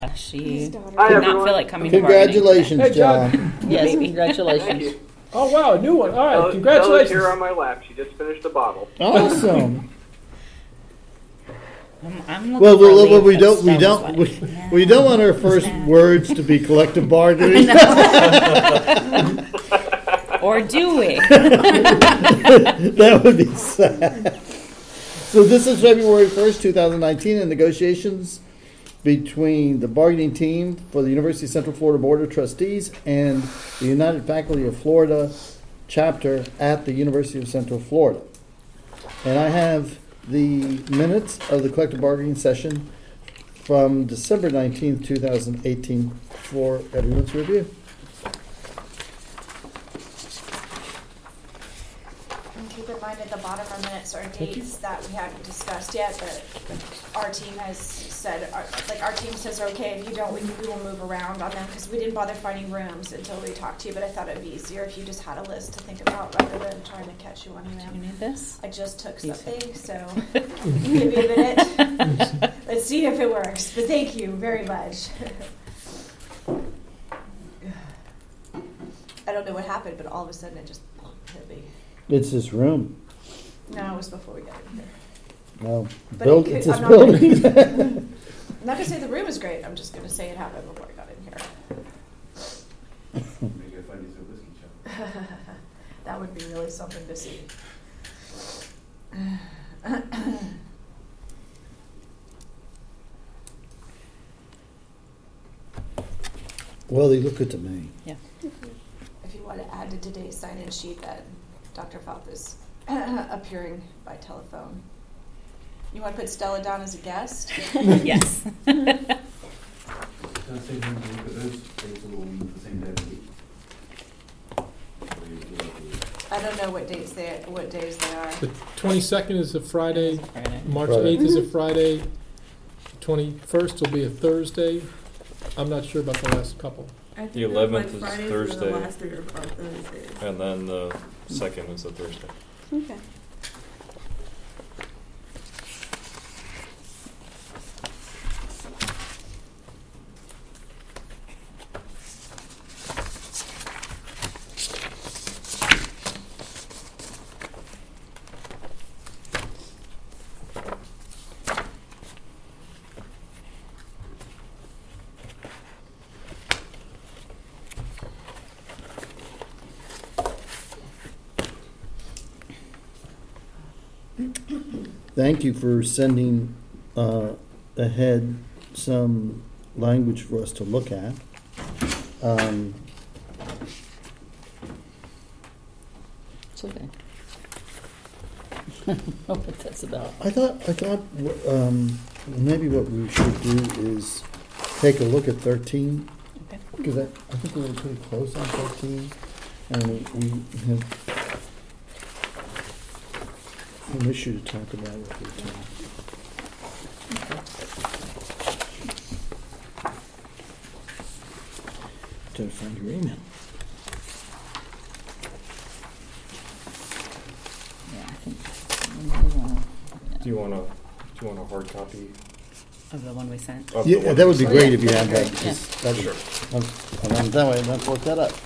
She did Hi, not everyone. feel like coming Congratulations, Hey, John. John. to bargaining. Yes, Thank congratulations. you. Oh, wow, a new one. All right, Bella's congratulations. here on my lap. She just finished the bottle. Awesome. I'm looking Well, for a well, leave, we but don't, we Stella's don't, like, we don't want our first words to be collective bargaining. Or do we? That would be sad. So this is February 1st, 2019, and negotiations between the bargaining team for the University of Central Florida Board of Trustees and the United Faculty of Florida chapter at the University of Central Florida. And I have the minutes of the collective bargaining session from December 19th, 2018 for everyone's review. And keep in mind at the bottom of minutes are dates that we haven't discussed yet, but our team has said, our team says, okay, if you don't, we will move around on them, because we didn't bother finding rooms until we talked to you, but I thought it'd be easier if you just had a list to think about rather than trying to catch you on Do you them. need this? I just took Yes. something, so give me a minute. Let's see if it works, but thank you very much. I don't know what happened, but all of a sudden it just hit me. It's this room. No, it was before we got in here. No, But it's I'm this not building. I'm not gonna say the room is great. I'm just gonna say it happened before I got in here. Maybe if I use a whiskey shop. That would be really something to see. Well, they look good to me. Yeah. If you want to add to today's sign-in sheet that Dr. Falk is appearing by telephone. You want to put Stella down as a guest? Yes. Can I say one thing, because those dates will meet the same day of the week? I don't know what days they are. The 22nd is a Friday, Friday. March Friday. 8th is a Friday, 21st will be a Thursday. I'm not sure about the last couple. I think The that's 11th like is Fridays Thursday. And the last three are Thursdays. And then the second is a Thursday. Okay. Thank you for sending ahead some language for us to look at. It's okay. I don't know what that's about. I thought maybe what we should do is take a look at 13, Okay. because I think we were pretty close on 13, and we have an issue to talk about with 13. Try to find your email. Yeah, I think we may wanna- Do you want a hard copy? of the one we sent. Of the Yeah, one that we would be sent? great if you had that. Yeah. because that would- Sure. And then that way, let's look that up.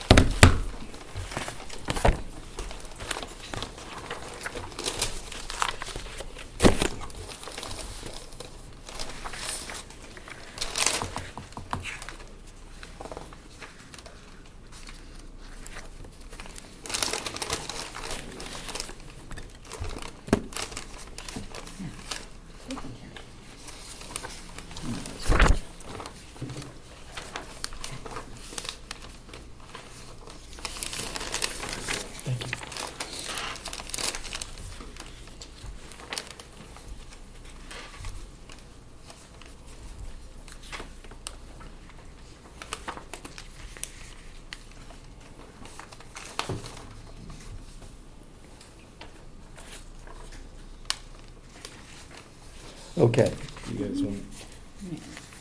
Okay. You guys want? Yeah.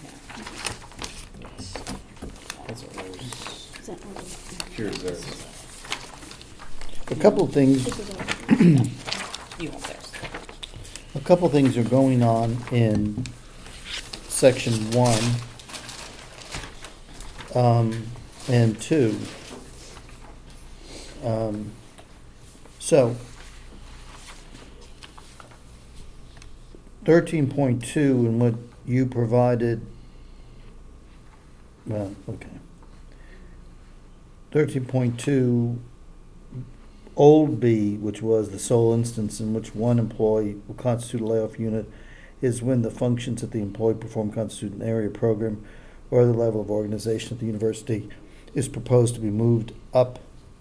That's Here's theirs. A couple of things. You want theirs. A couple things are going on in section 1 and 2. So 13.2 and what you provided, well, okay. 13.2, old B, which was the sole instance in which one employee will constitute a layoff unit, is when the functions that the employee perform constitute an area program or other level of organization at the university is proposed to be moved up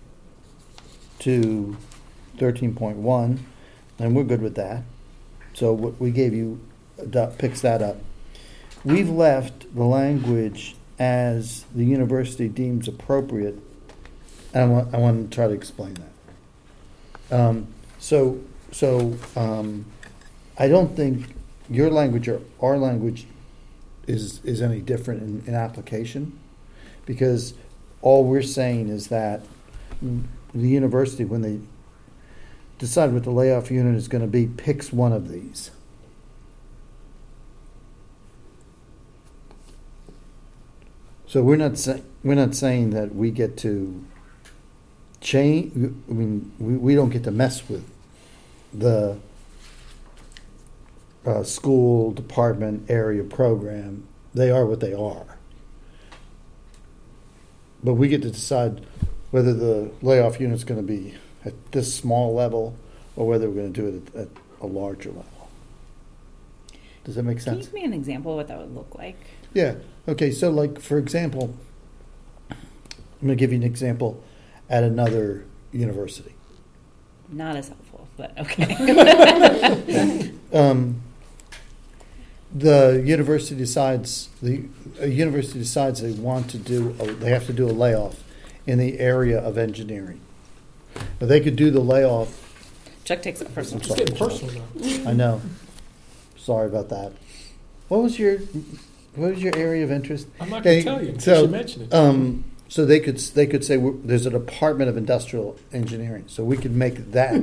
to 13.1, and we're good with that. So what we gave you picks that up. We've left the language as the university deems appropriate, and I want to try to explain that. I don't think your language or our language is any different in application, because all we're saying is that the university, when they decide what the layoff unit is going to be, picks one of these. So we're not saying that we get to change. I mean, we don't get to mess with the school, department, area, program. They are what they are. But we get to decide whether the layoff unit is going to be at this small level or whether we're going to do it at a larger level. Does that make Can you sense? give me an example of what that would look like? Yeah. Okay, so like, for example, I'm going to give you an example at another university. Not as helpful, but okay. The university decides they want to they have to do a layoff in the area of engineering. Now, they could do the layoff. Chuck takes it personal. It's getting personal now. I know. Sorry about that. What was your area of interest? I'm not going to tell you until So, you mention it. So they could say there's a Department of Industrial Engineering. So we could make that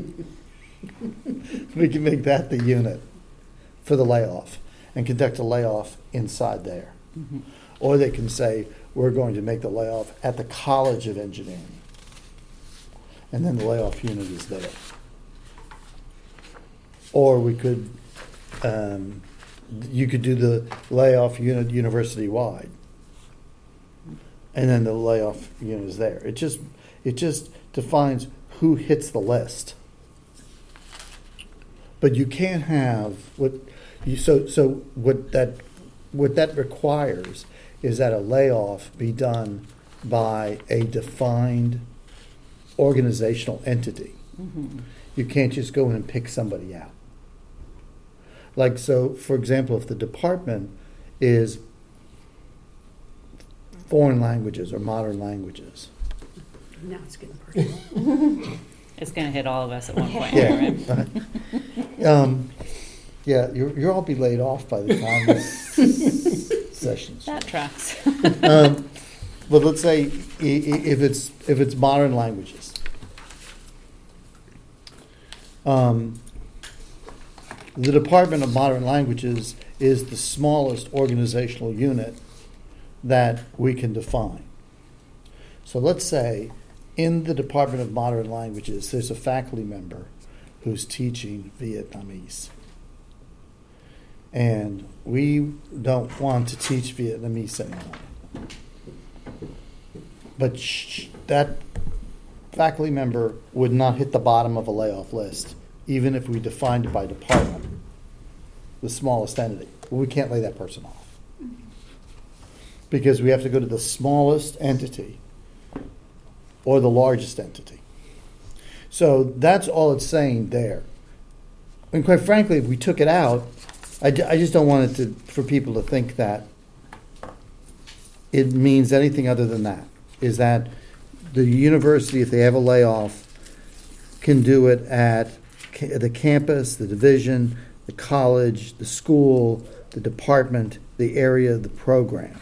the unit for the layoff and conduct a layoff inside there. Mm-hmm. Or they can say we're going to make the layoff at the College of Engineering, and then the layoff unit is there. Or we could, you could do the layoff unit university-wide, and then the layoff unit is there. It just defines who hits the list. But you can't have what that requires is that a layoff be done by a defined organizational entity. Mm-hmm. You can't just go in and pick somebody out. Like, so, for example, if the department is foreign languages or modern languages. Now it's getting personal. It's going to hit all of us at one point. Yeah. Right? Yeah, you'll all be laid off by the time this session's. That tracks. But let's say if it's modern languages, the Department of Modern Languages is the smallest organizational unit that we can define. So let's say in the Department of Modern Languages, there's a faculty member who's teaching Vietnamese. And we don't want to teach Vietnamese anymore. But that faculty member would not hit the bottom of a layoff list, even if we defined it by department, the smallest entity. Well, we can't lay that person off. Because we have to go to the smallest entity or the largest entity. So that's all it's saying there. And quite frankly, if we took it out, I just don't want it for people to think that it means anything other than that. Is that the university, if they have a layoff, can do it at the campus, the division, the college, the school, the department, the area, the program.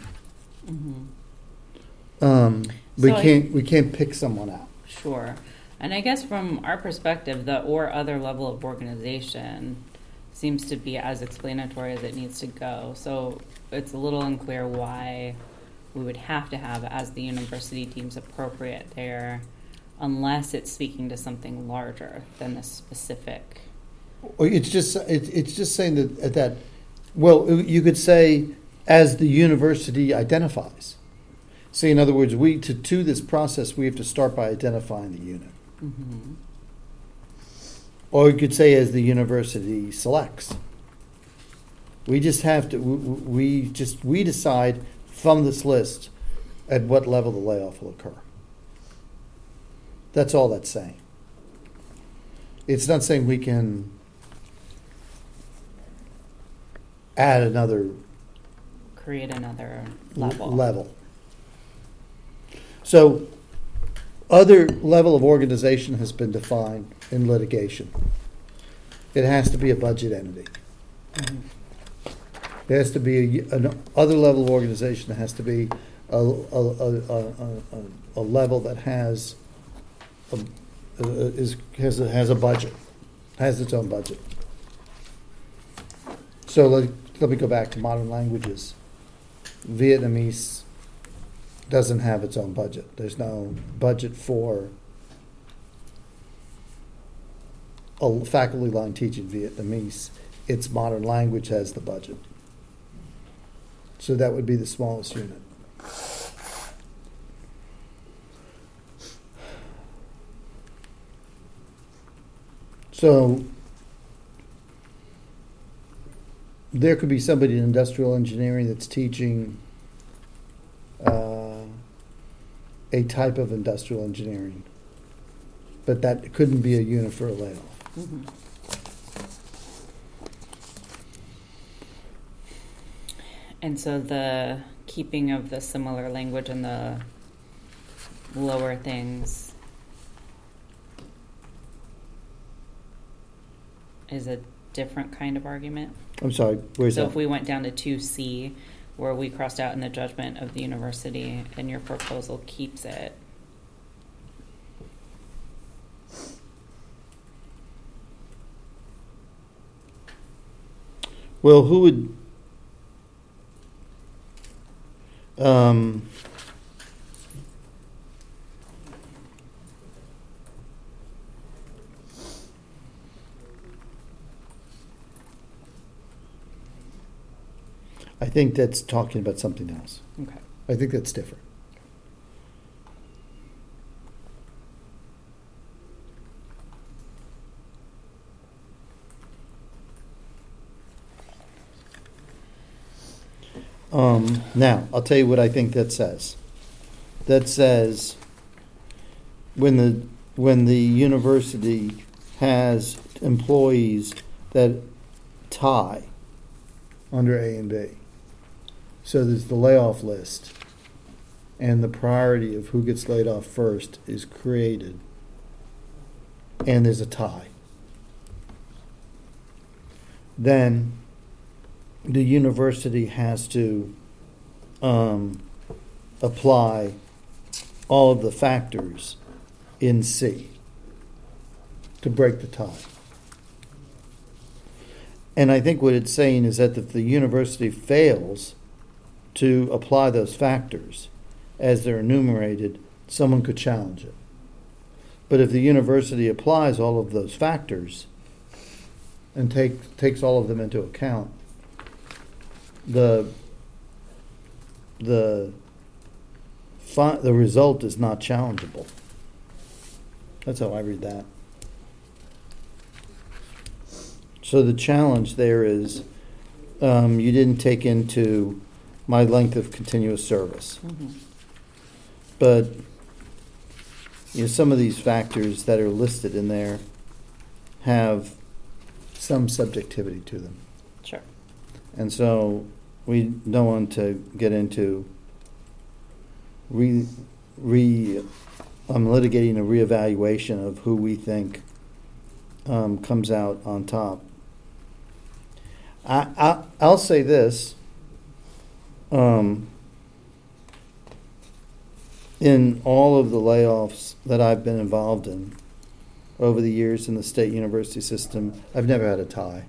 Mm-hmm. We can't pick someone out. Sure. And I guess from our perspective, the or other level of organization seems to be as explanatory as it needs to go. So it's a little unclear why we would have to have as the university deems appropriate there, unless it's speaking to something larger than the specific. Or it's just saying that well, you could say as the university identifies. See, in other words, to this process, we have to start by identifying the unit. Mm-hmm. Or you could say as the university selects. We just have to, we decide from this list at what level the layoff will occur. That's all that's saying. It's not saying we can add another Create another level. So, other level of organization has been defined in litigation. It has to be a budget entity. Mhm. It has to be an other level of organization. It has to be a level that has a budget, has its own budget. So let me go back to modern languages. Vietnamese doesn't have its own budget. There's no budget for a faculty line teaching Vietnamese. Its modern language has the budget. So that would be the smallest unit. So there could be somebody in industrial engineering that's teaching a type of industrial engineering, but that couldn't be a unit for a layoff. Mhm. And so the keeping of the similar language in the lower things is a different kind of argument. I'm sorry, where's So that? if we went down to 2C, where we crossed out in the judgment of the university, and your proposal keeps it, Well, who would I think that's talking about something else. okay. I think that's different. Now, I'll tell you what I think that says. That says when the university has employees that tie under A and B. So there's the layoff list, and the priority of who gets laid off first is created, and there's a tie. Then the university has to apply all of the factors in C to break the tie. And I think what it's saying is that if the university fails to apply those factors as they're enumerated, someone could challenge it. But if the university applies all of those factors and takes all of them into account, the result is not challengeable. That's how I read that. So the challenge there is you didn't take into my length of continuous service. Mm-hmm. But some of these factors that are listed in there have some subjectivity to them. Sure. And so we don't want to get into litigating a reevaluation of who we think comes out on top. I'll say this. In all of the layoffs that I've been involved in over the years in the state university system, I've never had a tie.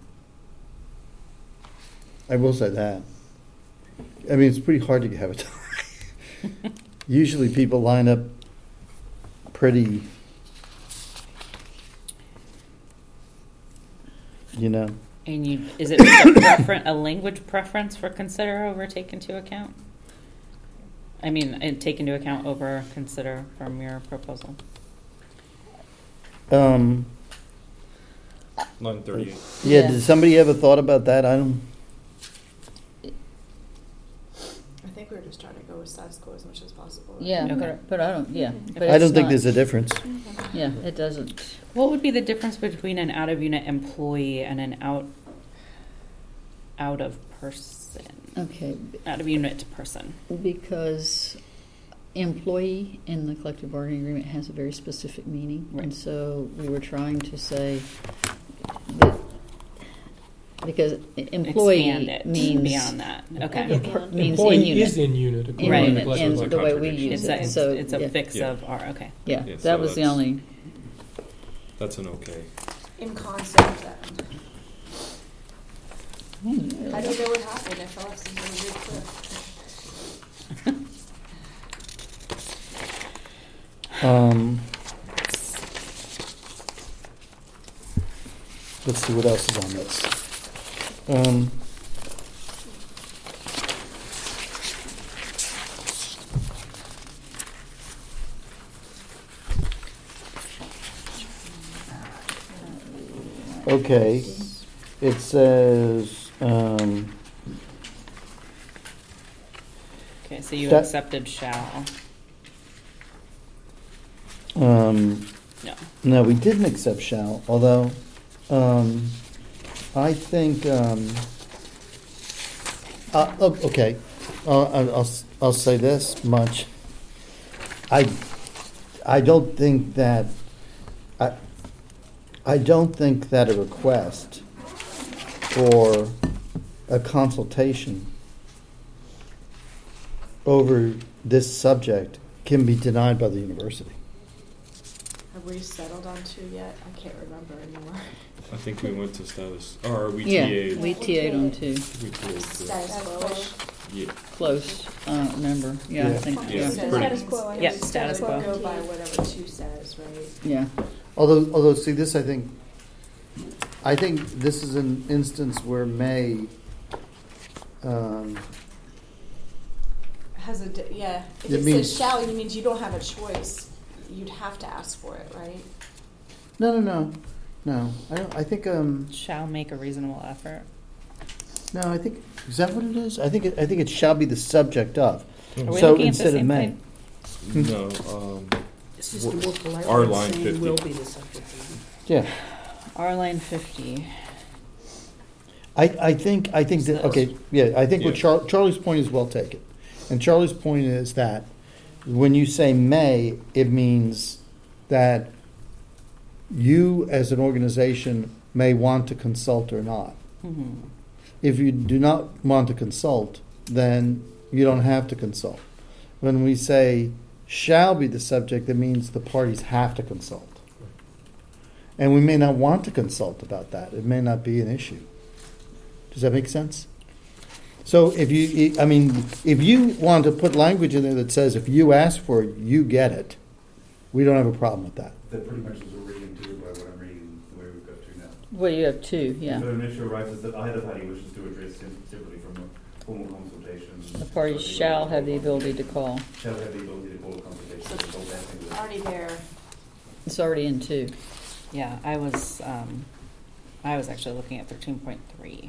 I will say that. I mean, it's pretty hard to have a tie. usually people line up pretty, you know. And is it a language preference for consider over take into account? I mean, and take into account over consider from your proposal. Line 38. Yeah, Yeah. did somebody have a thought about that? I don't. I think we were just trying to go with status quo as much as possible. Yeah, Okay. but I don't, yeah. But I don't it's think not- there's a difference. Yeah, it doesn't. What would be the difference between an out of unit employee and an out of person, Okay, out of unit person? because employee in the collective bargaining agreement has a very specific meaning. Right. And so we were trying to say that, because employee Expand it means. beyond that. Okay. Means in Employee is unit. in unit. In according to Right. the unit, collective and bargaining the way we contradiction. use It's it, a, so. it's a yeah. fix Yeah. of R. Okay. Yeah, Yeah, so that was the that's- only, That's an okay. In concept, then. How do you Hmm. know what happened if Alex is going to be clear? Let's see what else is on this. Okay, it says, Okay. So you That- accepted shall. no, No. we didn't accept shall, although, I think, okay, I'll say this much. I don't think that, I don't think that a request for a consultation over this subject can be denied by the university. Have we settled on two yet? I can't remember anymore. I think we went to status, or we yeah, TA'd. we TA'd on two, We TA'd to- Status quo-ish. Yeah, close, I don't remember, yeah, I Yeah. think, Yeah. yeah, Status quo. Yeah, status quo. Go by whatever two says, right? yeah. Although, see, this, I think this is an instance where may, Has a, yeah. If It it means- says shall, it means you don't have a choice. You'd have to ask for it, right? no. I think, Shall make a reasonable effort. no, I think, is that what it is? I think it shall be the subject of. Are we So looking at the instead of same may. thing? no, It's just a more polite Our way of line saying 50. will be the subject. Yeah. R line 50. I think that, okay, yeah, I think what Yeah. Charlie's point is well taken. And Charlie's point is that when you say may, it means that you as an organization may want to consult or not. Mm-hmm. If you do not want to consult, then you don't have to consult. When we say shall be the subject, that means the parties have to consult. And we may not want to consult about that. It may not be an issue. Does that make sense? So if you want to put language in there that says if you ask for it, you get it, we don't have a problem with that. That pretty much is a reading too by what I'm reading, the way we've got to now. Well, you have two, yeah. So initial rights is that either party wishes to address simply from a formal consultation. The parties shall have the ability to call. Shall have the ability to call a consultation. So- It's all that thing with- Already there. It's already in two. Yeah, I was actually looking at 13.3.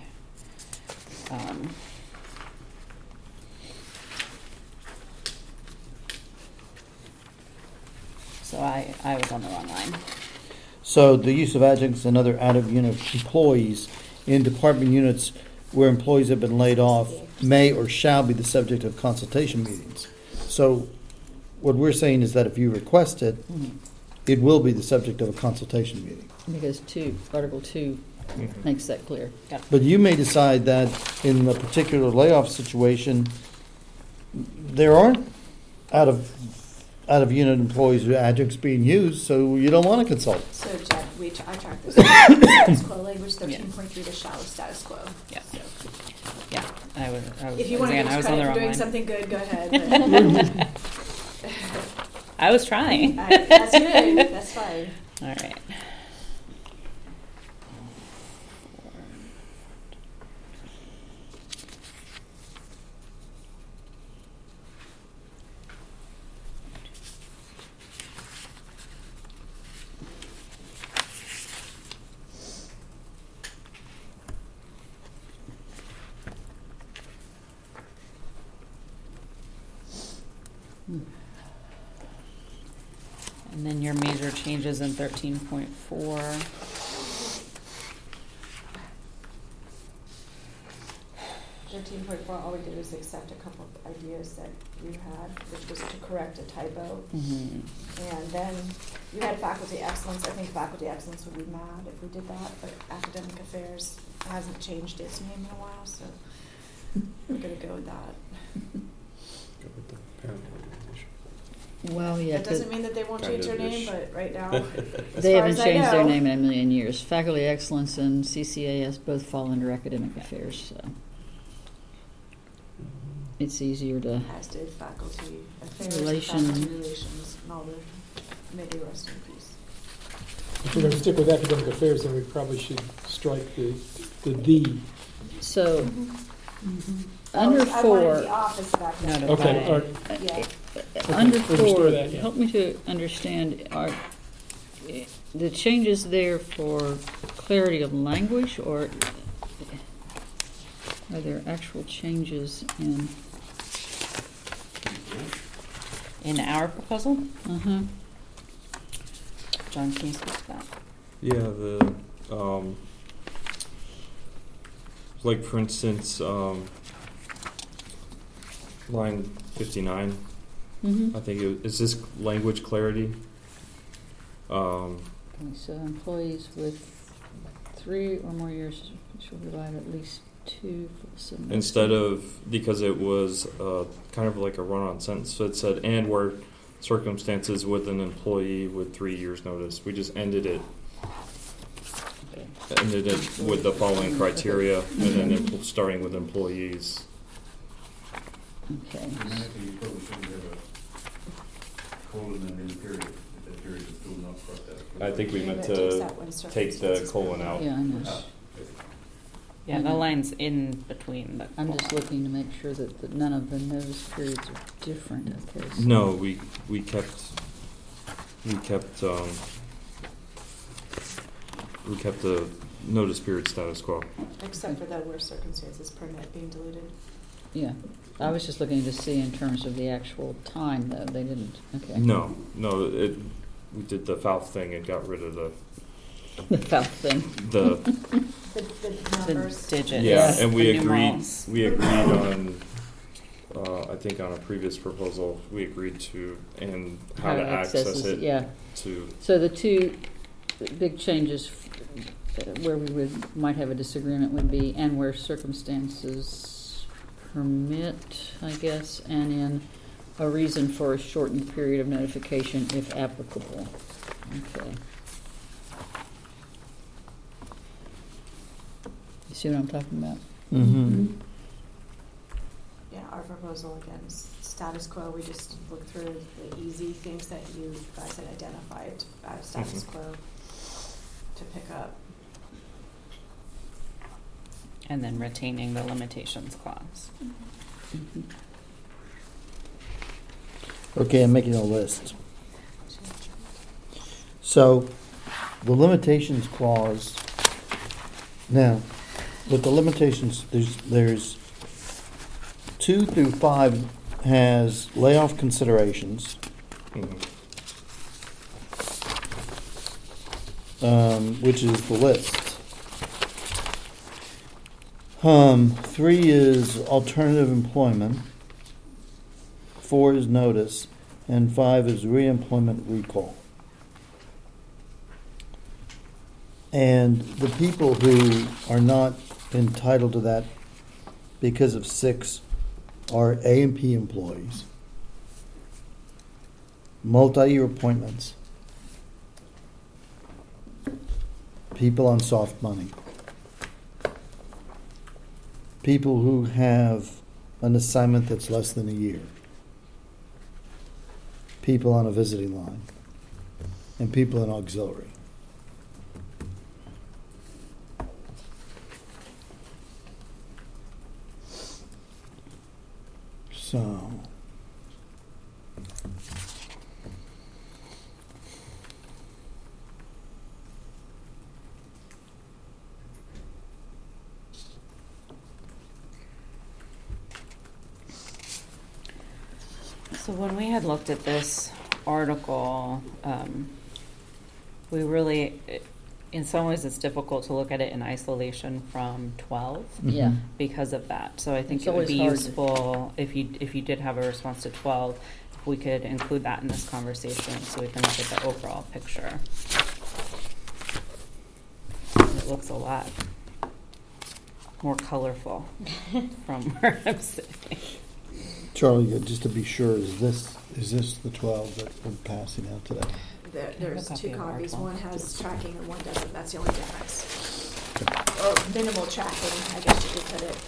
So I was on the wrong line. So the use of adjuncts and other out-of-unit employees in department units where employees have been laid off may or shall be the subject of consultation meetings. So what we're saying is that if you request it, it will be the subject of a consultation meeting. Because Article 2 Mhm. makes that clear. But you may decide that in a particular layoff situation, there aren't out-of-unit employees or adjuncts being used, so you don't want to consult. So Jen, I tracked this status quo language, 13.3 to shall is status quo. Yeah. So, Yeah. I was If you want to again, give I us was on the credit for wrong doing line. something good, go ahead. but- I was trying. That's good. That's fine. All right. And then your major changes in 13.4. 13.4, all we did was accept a couple of ideas that you had, which was to correct a typo. Mhm. And then you had faculty excellence. I think faculty excellence would be mad if we did that, but academic affairs hasn't changed its name in a while, so we're gonna go with that. Go with the parent organization. Well, yeah, That 'cause doesn't mean that they won't Kind change their of name, ish. but right now, as they far haven't as I changed their know- name in a million years. Faculty excellence and CCAS both fall under academic affairs, so it's easier to. As did faculty affairs, Relation. faculty relations, and all the, may they rest in peace. If we're going to stick with academic affairs, then we probably should strike the. So I under wanted four. the office of academic Notify. Okay, all right. Yeah. Under we'll four, restore that, yeah. help me to understand, are the changes there for clarity of language, or are there actual changes in? In our proposal, Uh-huh. John, can you speak to that? Yeah, the like for instance, line 59. Mm-hmm. I think is this language clarity. Okay, so employees with 3 or more years shall provide at least 2 full semesters. Instead of, because it was kind of like a run-on sentence, so it said, and where circumstances with an employee with 3 years notice. We just ended it with the following criteria, and then starting with employees. Okay. Humanity, you probably shouldn't have a colon and then period, if that period is still not crossed out. I think we And meant it takes to out when take the circumstances colon permit. out. Yeah, I know. Yeah, the line's in between the. I'm just looking to make sure that none of the notice periods are different. Okay. So No, we kept the notice period status quo. Except for the where circumstances permit being deleted. Yeah, I was just looking to see in terms of the actual time, though. They didn't. Okay. No, we did the foul thing and got rid of the The foul thing. The The numbers. digits. yeah, Yes, and the we agreed. numerals. We agreed on. I think on a previous proposal, we agreed to and how to access it. Yeah. To So the two big changes where we might have a disagreement would be, and where circumstances permit, I guess, and in a reason for a shortened period of notification if applicable. Okay. You see what I'm talking about? Mm-hmm. Yeah, our proposal again is status quo. We just looked through the easy things that you guys had identified as status Mhm. quo to pick up. And then retaining the limitations clause. Mhm. Okay, I'm making a list. So, the limitations clause, now, with the limitations, there's 2 through 5 has layoff considerations, which is the list. 3 is alternative employment, 4 is notice, and 5 is reemployment recall. And the people who are not entitled to that because of 6 are A&P employees, multi-year appointments, people on soft money, people who have an assignment that's less than a year, people on a visiting line, and people in auxiliary. So, So when we had looked at this article, we really, in some ways, it's difficult to look at it in isolation from 12 Yeah. because of that. So I think It's it would always be hard. useful if you did have a response to 12, if we could include that in this conversation so we can look at the overall picture. It looks a lot more colorful from where I'm sitting. Charlie, just to be sure, is this the 12 that we're passing out today? There's copy two of our copies. file. One has tracking and one doesn't. That's the only difference. Or minimal tracking, I guess you could put it.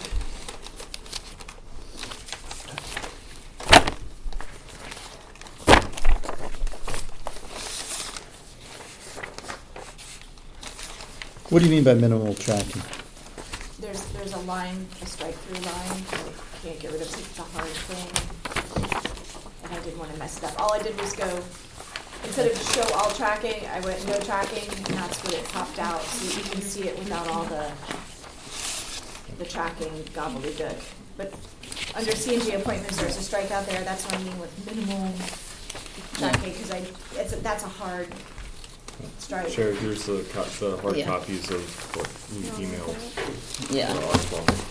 What do you mean by minimal tracking? There's a line, a strike-through line, that you can't get rid of, it's a hard thing. And I didn't want to mess it up. All I did was go, instead of show all tracking, I went no tracking, and that's what it popped out, so you can see it without all the tracking gobbledygook. But under C&G appointments, there's a strike out there, that's what I mean with minimal tracking, because that's a hard strike. Sherry, here's the hard Yeah. copies of what we emailed Yeah. for R12.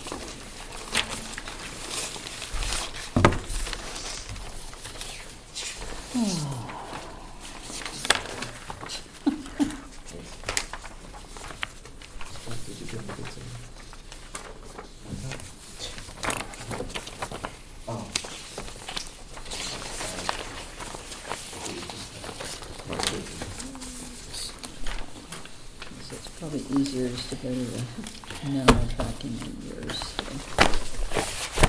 So it's probably easier just to go to the minimal tracking of yours. So.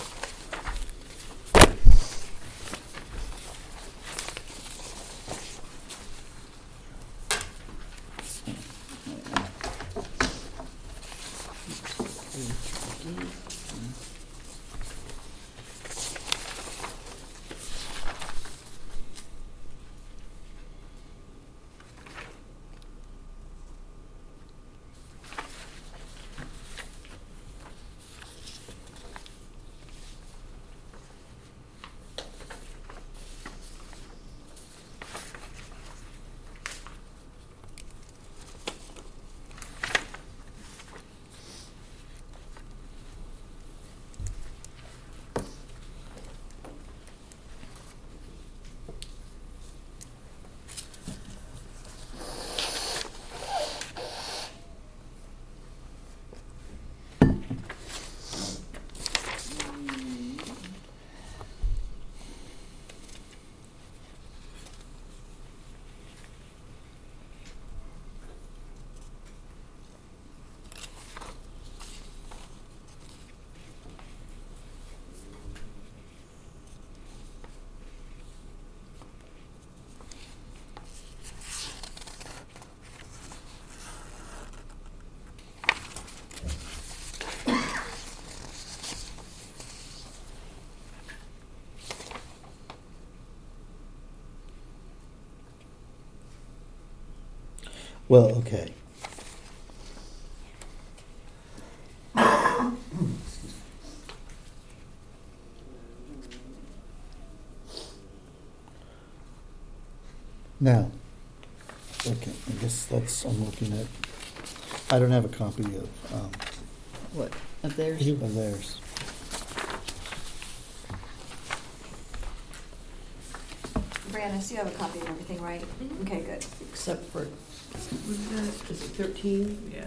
Well, okay. Now, okay, I guess I'm looking at, I don't have a copy of What, of theirs? theirs. Brianna, so you have a copy of everything, right? Okay, good. Except for, is it 13? Yeah.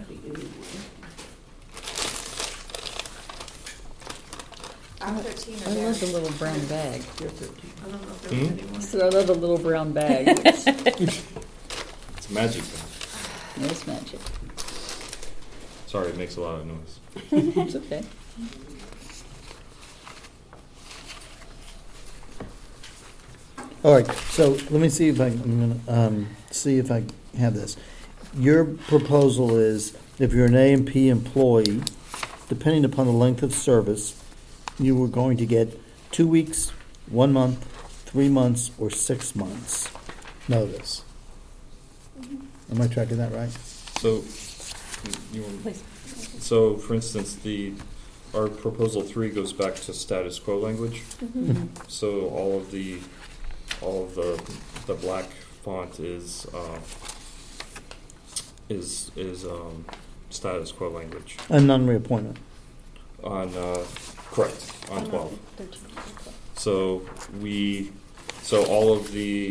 I'm 13 or I there. love the little brown bag. You're 13. I don't know if there was anyone. So I love the little brown bag. It's magic. Though. It's magic. Sorry, it makes a lot of noise. It's okay. All right, so let me see if I'm gonna see if I have this. Your proposal is if you're an A&P employee, depending upon the length of service, you were going to get 2 weeks, 1 month, 3 months, or 6 months notice. Am I tracking that right? So, so for instance, our proposal 3 goes back to status quo language. So all of the black font is status quo language A non-reappointment. on correct on 12. So all of the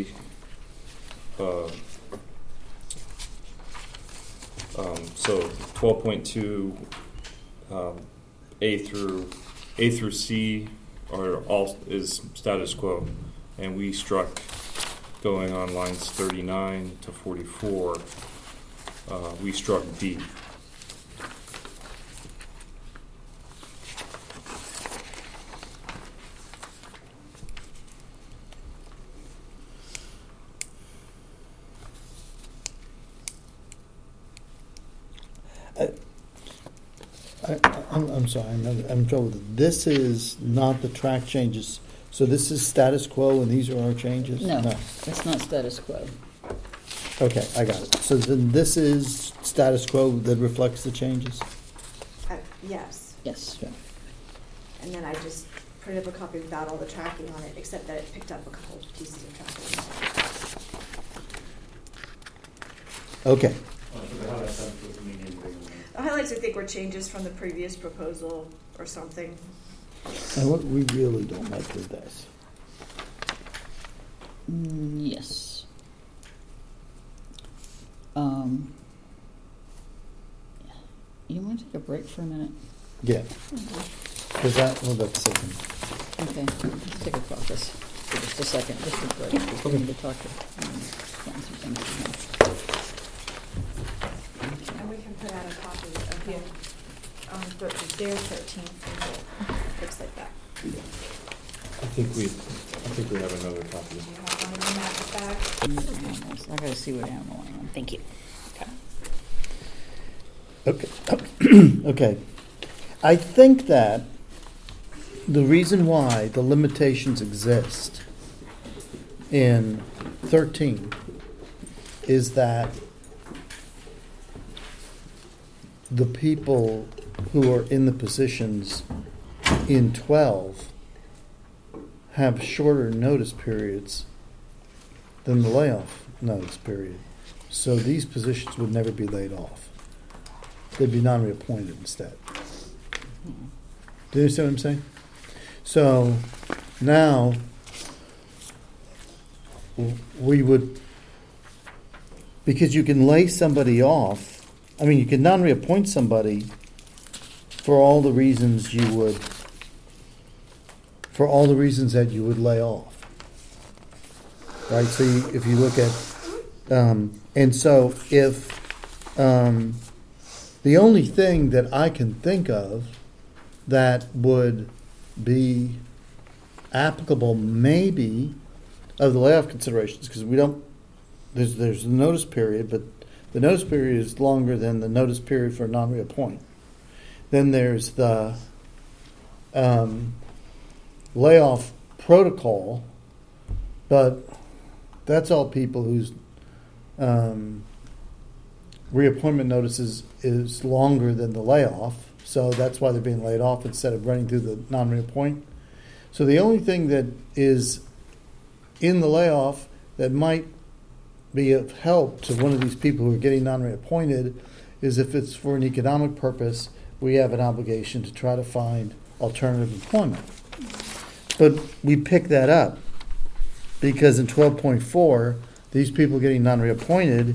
so 12.2 A through C are all is status quo, and we struck going on lines 39 to 44. We struck D. I'm sorry, I'm in trouble with it. This is not the track changes. So this is status quo and these are our changes? No, it's not status quo. Okay, I got it. So then this is status quo that reflects the changes? Yes, Yes. Okay. and then I just printed up a copy without all the tracking on it, except that it picked up a couple pieces of tracking. Okay. So how that's supposed to mean anything? The highlights, I think, were changes from the previous proposal or something. And what we really don't like is this. Yes. You want to take a break for a minute? Yeah. Because that, well, that's second. Okay, let's take a caucus for just a second, just a break before we need to talk to find some things to know. And we can put out a copy of the, their 13th, looks like that. I think we have another copy. Do you have one in the magic bag? Animals. I gotta see what animal I am. Thank you. Okay. Okay. I think that the reason why the limitations exist in 13 is that the people who are in the positions in 12 have shorter notice periods than the layoff notice period. So these positions would never be laid off. They'd be non-reappointed instead. Do you understand what I'm saying? So now we would, because you can lay somebody off, I mean, you can non-reappoint somebody for all the reasons you would, for all the reasons that you would lay off. Right? So if you look at, and so if, the only thing that I can think of that would be applicable maybe of the layoff considerations, because we don't, there's a notice period, but the notice period is longer than the notice period for a non-reappoint. Then there's the layoff protocol, but that's all people whose reappointment notices is longer than the layoff, so that's why they're being laid off instead of running through the non-reappoint. So the only thing that is in the layoff that might be of help to one of these people who are getting non-reappointed is if it's for an economic purpose, we have an obligation to try to find alternative employment. But we pick that up because in 12.4, these people getting non-reappointed,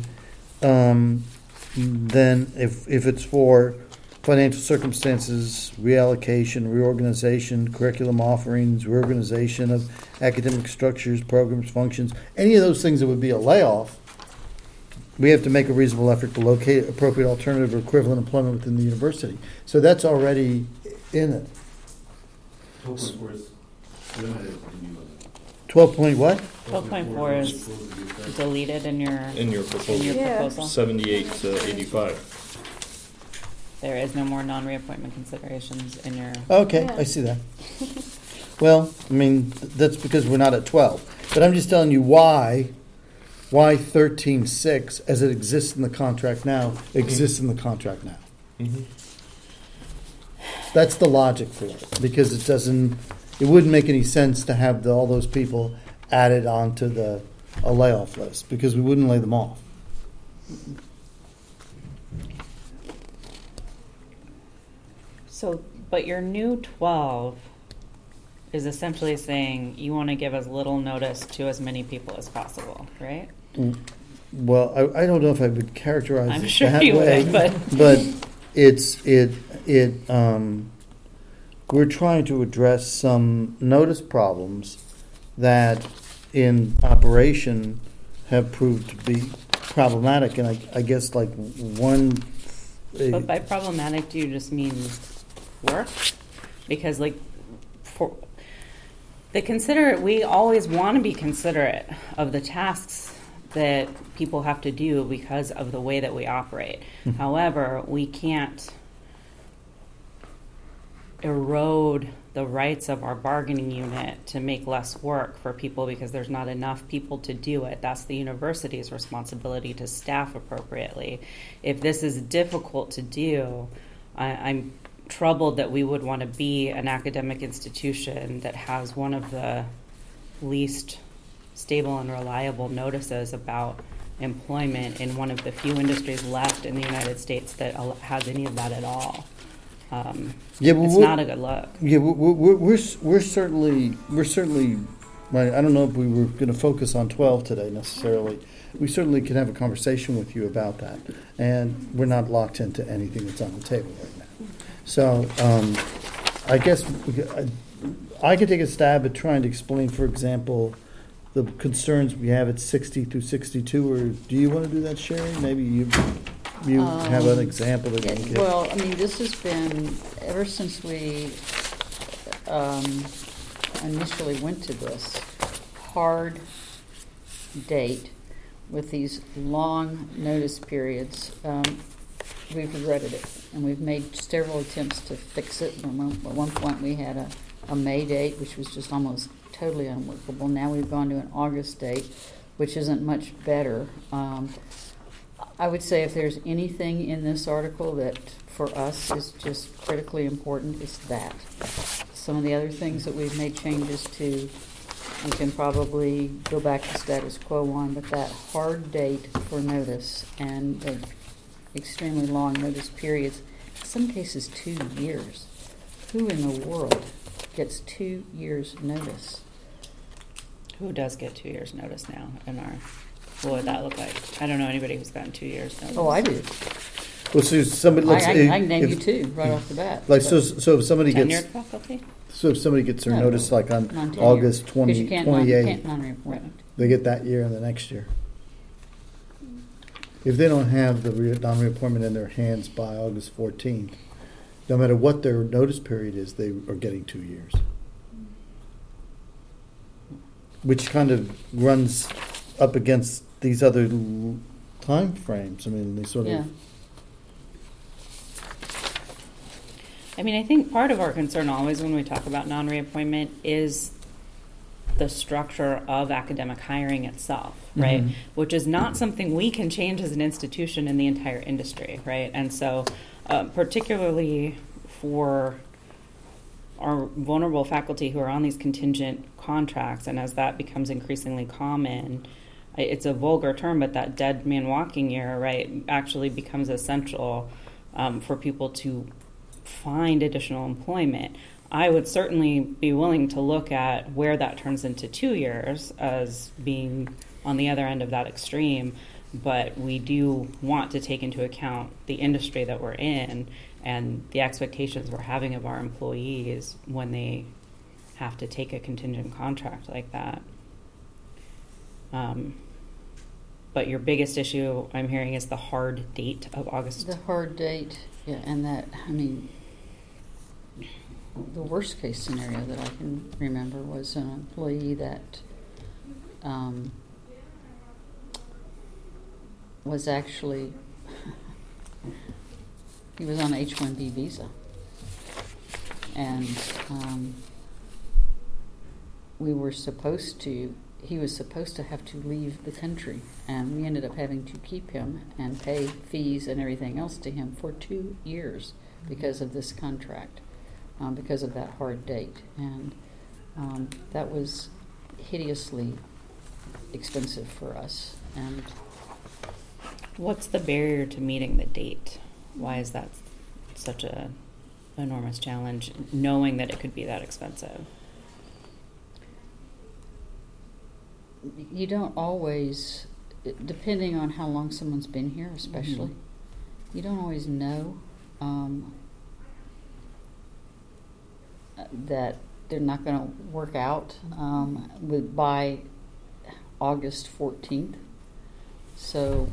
then if it's for financial circumstances, reallocation, reorganization, curriculum offerings, reorganization of academic structures, programs, functions, any of those things that would be a layoff, we have to make a reasonable effort to locate appropriate alternative or equivalent employment within the university. So that's already in it. 12.4 is limited in new limit. 12 point what? 12.4 is deleted in your proposal. Yeah. proposal. 78 to 85. There is no more non-reappointment considerations in your. Okay, Yeah. I see that. Well, I mean, that's because we're not at 12. But I'm just telling you why 13.6, as it exists in the contract now, exists in the contract now. Mm-hmm. That's the logic for it, because it wouldn't make any sense to have all those people added onto a layoff list, because we wouldn't lay them off. So, but your new 12 is essentially saying you want to give as little notice to as many people as possible, right? Well, I don't know if I would characterize I'm it sure that you way, would, but we're trying to address some notice problems that in operation have proved to be problematic, and I guess like one. But by problematic, do you just mean work? Because like for we always want to be considerate of the tasks that people have to do because of the way that we operate. Mm-hmm. However, we can't erode the rights of our bargaining unit to make less work for people because there's not enough people to do it. That's the university's responsibility to staff appropriately. If this is difficult to do, I'm troubled that we would want to be an academic institution that has one of the least stable and reliable notices about employment in one of the few industries left in the United States that has any of that at all. It's not a good look. Yeah, we're certainly. I don't know if we were going to focus on 12 today necessarily. We certainly can have a conversation with you about that, and we're not locked into anything that's on the table right now. So, I guess I could take a stab at trying to explain, for example, the concerns we have at 60 through 62. Or do you want to do that, Sherry? Maybe you have an example that you can give. Well, I mean, this has been, ever since we initially went to this hard date with these long notice periods, we've regretted it. And we've made several attempts to fix it. At one point we had a May date, which was just almost totally unworkable. Now we've gone to an August date, which isn't much better. I would say if there's anything in this article that for us is just critically important, it's that. Some of the other things that we've made changes to, we can probably go back to status quo on, but that hard date for notice and the extremely long notice periods, in some cases 2 years. Who in the world gets 2 years notice? Who does get 2 years notice now in our, what would that look like? I don't know anybody who's gotten 2 years notice. Oh, I do. Well, so somebody. Let's, I can name you two right off the bat. Like so if somebody Tenured gets faculty? their No, notice like on non-tenured. August 'Cause you can't 28th, non-reappointment. they get that year and the next year. If they don't have the non-reappointment in their hands by August 14th, no matter what their notice period is, they are getting 2 years. Which kind of runs up against these other time frames. I mean, they sort Yeah. of. I mean, I think part of our concern always when we talk about non-reappointment is the structure of academic hiring itself, right? Mhm. Which is not something we can change as an institution in the entire industry, right? And so, particularly for our vulnerable faculty who are on these contingent contracts, and as that becomes increasingly common, it's a vulgar term, but that dead man walking year, right, actually becomes essential for people to find additional employment. I would certainly be willing to look at where that turns into 2 years as being on the other end of that extreme, but we do want to take into account the industry that we're in and the expectations we're having of our employees when they have to take a contingent contract like that. but your biggest issue I'm hearing is the hard date of August. The hard date, yeah, and that, I mean, the worst case scenario that I can remember was an employee that was actually, he was on H-1B visa. And he was supposed to have to leave the country, and we ended up having to keep him and pay fees and everything else to him for 2 years because of this contract, because of that hard date. And that was hideously expensive for us. And What's the barrier to meeting the date? Why is that such a enormous challenge, knowing that it could be that expensive? you don't always, depending on how long someone's been here, especially, you don't always know that they're not going to work out by August 14th. So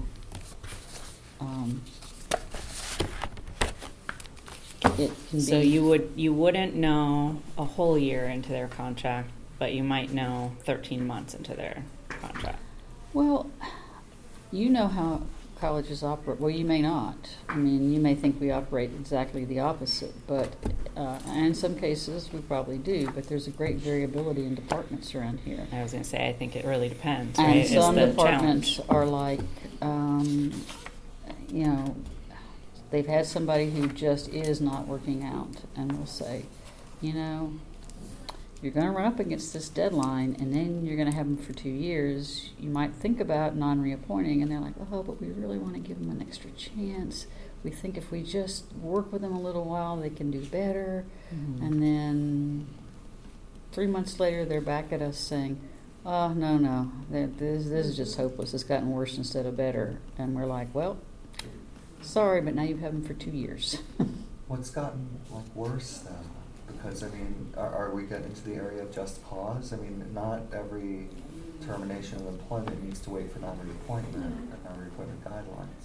it can So be. you wouldn't know a whole year into their contract, but you might know 13 months into their contract. Well, you know how colleges operate. Well, you may not. I mean, you may think we operate exactly the opposite, but and in some cases we probably do. But there's a great variability in departments around here. I was going to say, I think it really depends, And right? some It's the departments challenge. are like, you know, they've had somebody who just is not working out, and will say, you know, you're going to run up against this deadline, and then you're going to have them for 2 years. You might think about non-reappointing, and they're like, oh, but we really want to give them an extra chance. We think if we just work with them a little while, they can do better. Mhm. And then 3 months later, they're back at us saying, oh, no, this is just hopeless. It's gotten worse instead of better. And we're like, well, sorry, but now you have them for 2 years. What's gotten worse then? Because I mean, are we getting into the area of just cause? I mean, not every termination of employment needs to wait for non-reappointment and non-reappointment guidelines.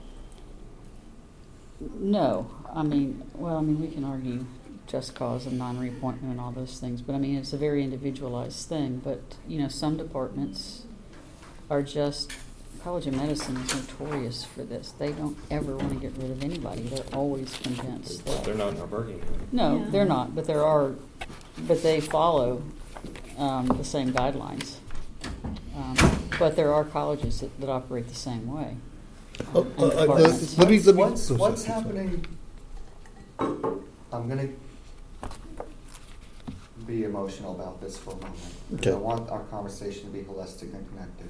No, I mean, we can argue just cause and non-reappointment and all those things, but I mean, it's a very individualized thing. But you know, some departments are just. College of Medicine is notorious for this. They don't ever want to get rid of anybody. They're always convinced But that. they're not in our bargaining unit. No, Yeah. they're not. But they follow the same guidelines. But there are colleges that operate the same way. And departments. What's happening? I'm going to be emotional about this for a moment. Okay. I want our conversation to be holistic and connected.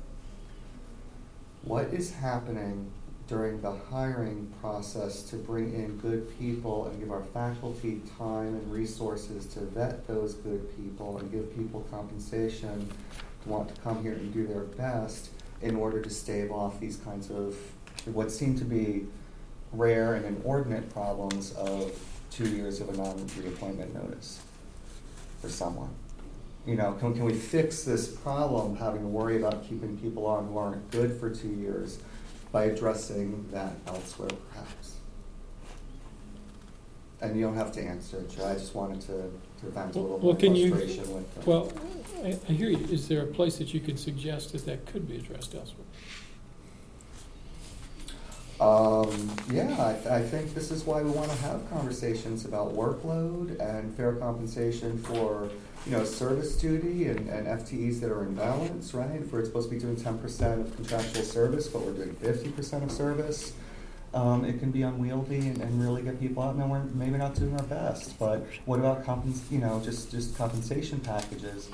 What is happening during the hiring process to bring in good people and give our faculty time and resources to vet those good people and give people compensation to want to come here and do their best in order to stave off these kinds of what seem to be rare and inordinate problems of 2 years of a non-reappointment notice for someone? You know, can we fix this problem having to worry about keeping people on who aren't good for 2 years by addressing that elsewhere, perhaps? And you don't have to answer it, Joe. I just wanted to vent a little Well, more can you- frustration with them. Well, I hear you. Is there a place that you could suggest that could be addressed elsewhere? Yeah, I think this is why we want to have conversations about workload and fair compensation for, you know, service duty and FTEs that are in balance, right? If we're supposed to be doing 10% of contractual service, but we're doing 50% of service, it can be unwieldy and really get people out. Now, we're maybe not doing our best, but what about just compensation packages?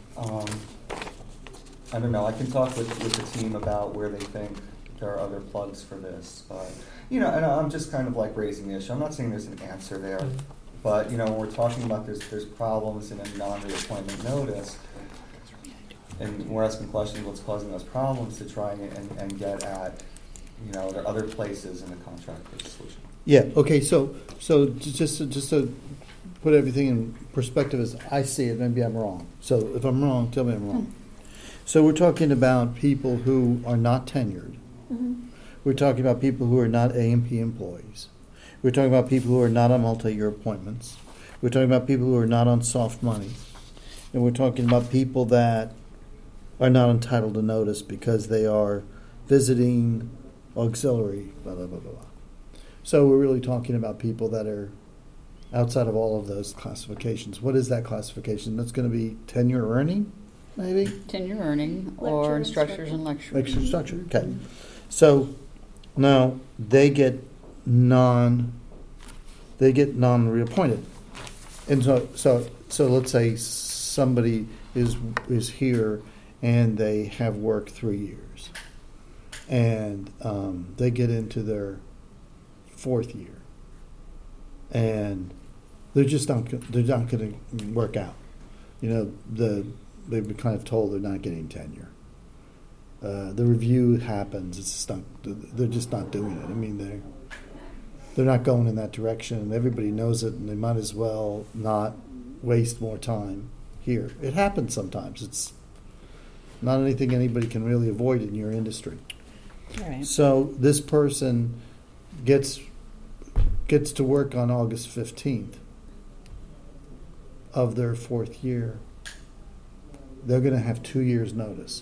I don't know. I can talk with the team about where they think there are other plugs for this, but you know, and I'm just kind of like raising the issue. I'm not saying there's an answer there, but you know, when we're talking about there's problems in a non-reappointment notice, and we're asking questions, what's causing those problems, to try and get at, you know, there are other places in the contract for solution. Yeah, okay, so just to put everything in perspective as I see it, maybe I'm wrong. So if I'm wrong, tell me I'm wrong. So we're talking about people who are not tenured. We're talking about people who are not A&P employees. We're talking about people who are not on multi-year appointments. We're talking about people who are not on soft money. And we're talking about people that are not entitled to notice because they are visiting, auxiliary, blah, blah, blah, blah, blah. So we're really talking about people that are outside of all of those classifications. What is that classification? That's going to be tenure earning, maybe? Tenure earning or Lecturer, instructors and lecturers. Lecture structure, okay. So now they get non-reappointed. And so let's say somebody is here and they have worked 3 years, and they get into their 4th year, and they're not going to work out. You know, they've been kind of told they're not getting tenure. The review happens. They're just not doing it. I mean, they're not going in that direction, and everybody knows it, and they might as well not waste more time here. It happens sometimes. It's not anything anybody can really avoid in your industry. Right. So this person gets to work on August 15th of their 4th year. They're going to have 2 years' notice.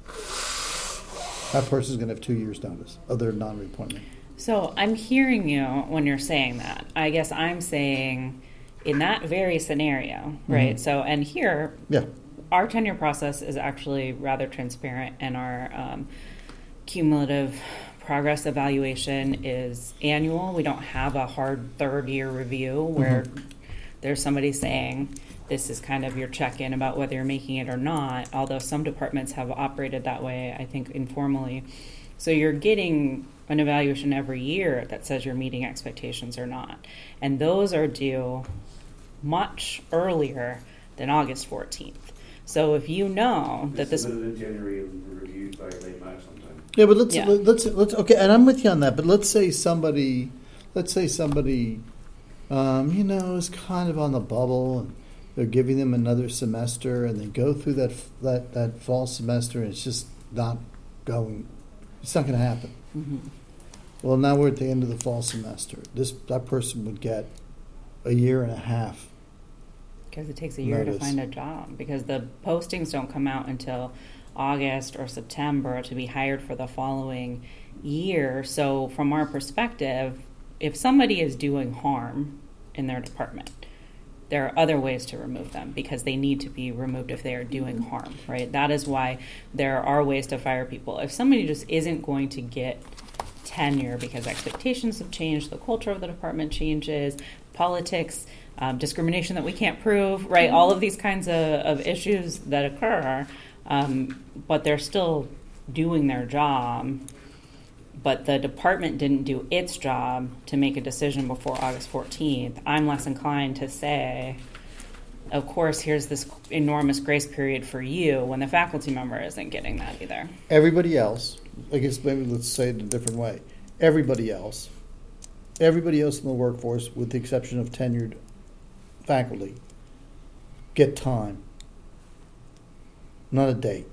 That person's going to have 2 years' notice of their non-reappointment. So I'm hearing you when you're saying that. I guess I'm saying in that very scenario, right? Mhm. So, and here, Yeah. our tenure process is actually rather transparent, and our cumulative progress evaluation is annual. We don't have a hard 3rd-year review where there's somebody saying, this is kind of your check-in about whether you're making it or not, although some departments have operated that way, I think, informally. So you're getting an evaluation every year that says you're meeting expectations or not. And those are due much earlier than August 14th. So if you know that this... Submitted in January and reviewed by late March sometime. Yeah, but let's Yeah. okay, and I'm with you on that. But let's say somebody, you know, is kind of on the bubble, and they're giving them another semester, and they go through that fall semester, and it's just not going. It's not going to happen. Mhm. Well, now we're at the end of the fall semester. That person would get a year and a half. Because it takes a year to Notice. find a job, because the postings don't come out until August or September to be hired for the following year. So from our perspective, if somebody is doing harm in their department, there are other ways to remove them because they need to be removed if they are doing harm, right? That is why there are ways to fire people. If somebody just isn't going to get tenure because expectations have changed, the culture of the department changes, politics, discrimination that we can't prove, right? All of these kinds of issues that occur, but they're still doing their job, but the department didn't do its job to make a decision before August 14th, I'm less inclined to say, of course, here's this enormous grace period for you when the faculty member isn't getting that either. Everybody else, I guess maybe let's say it in a different way. Everybody else in the workforce, with the exception of tenured faculty, get time, not a date.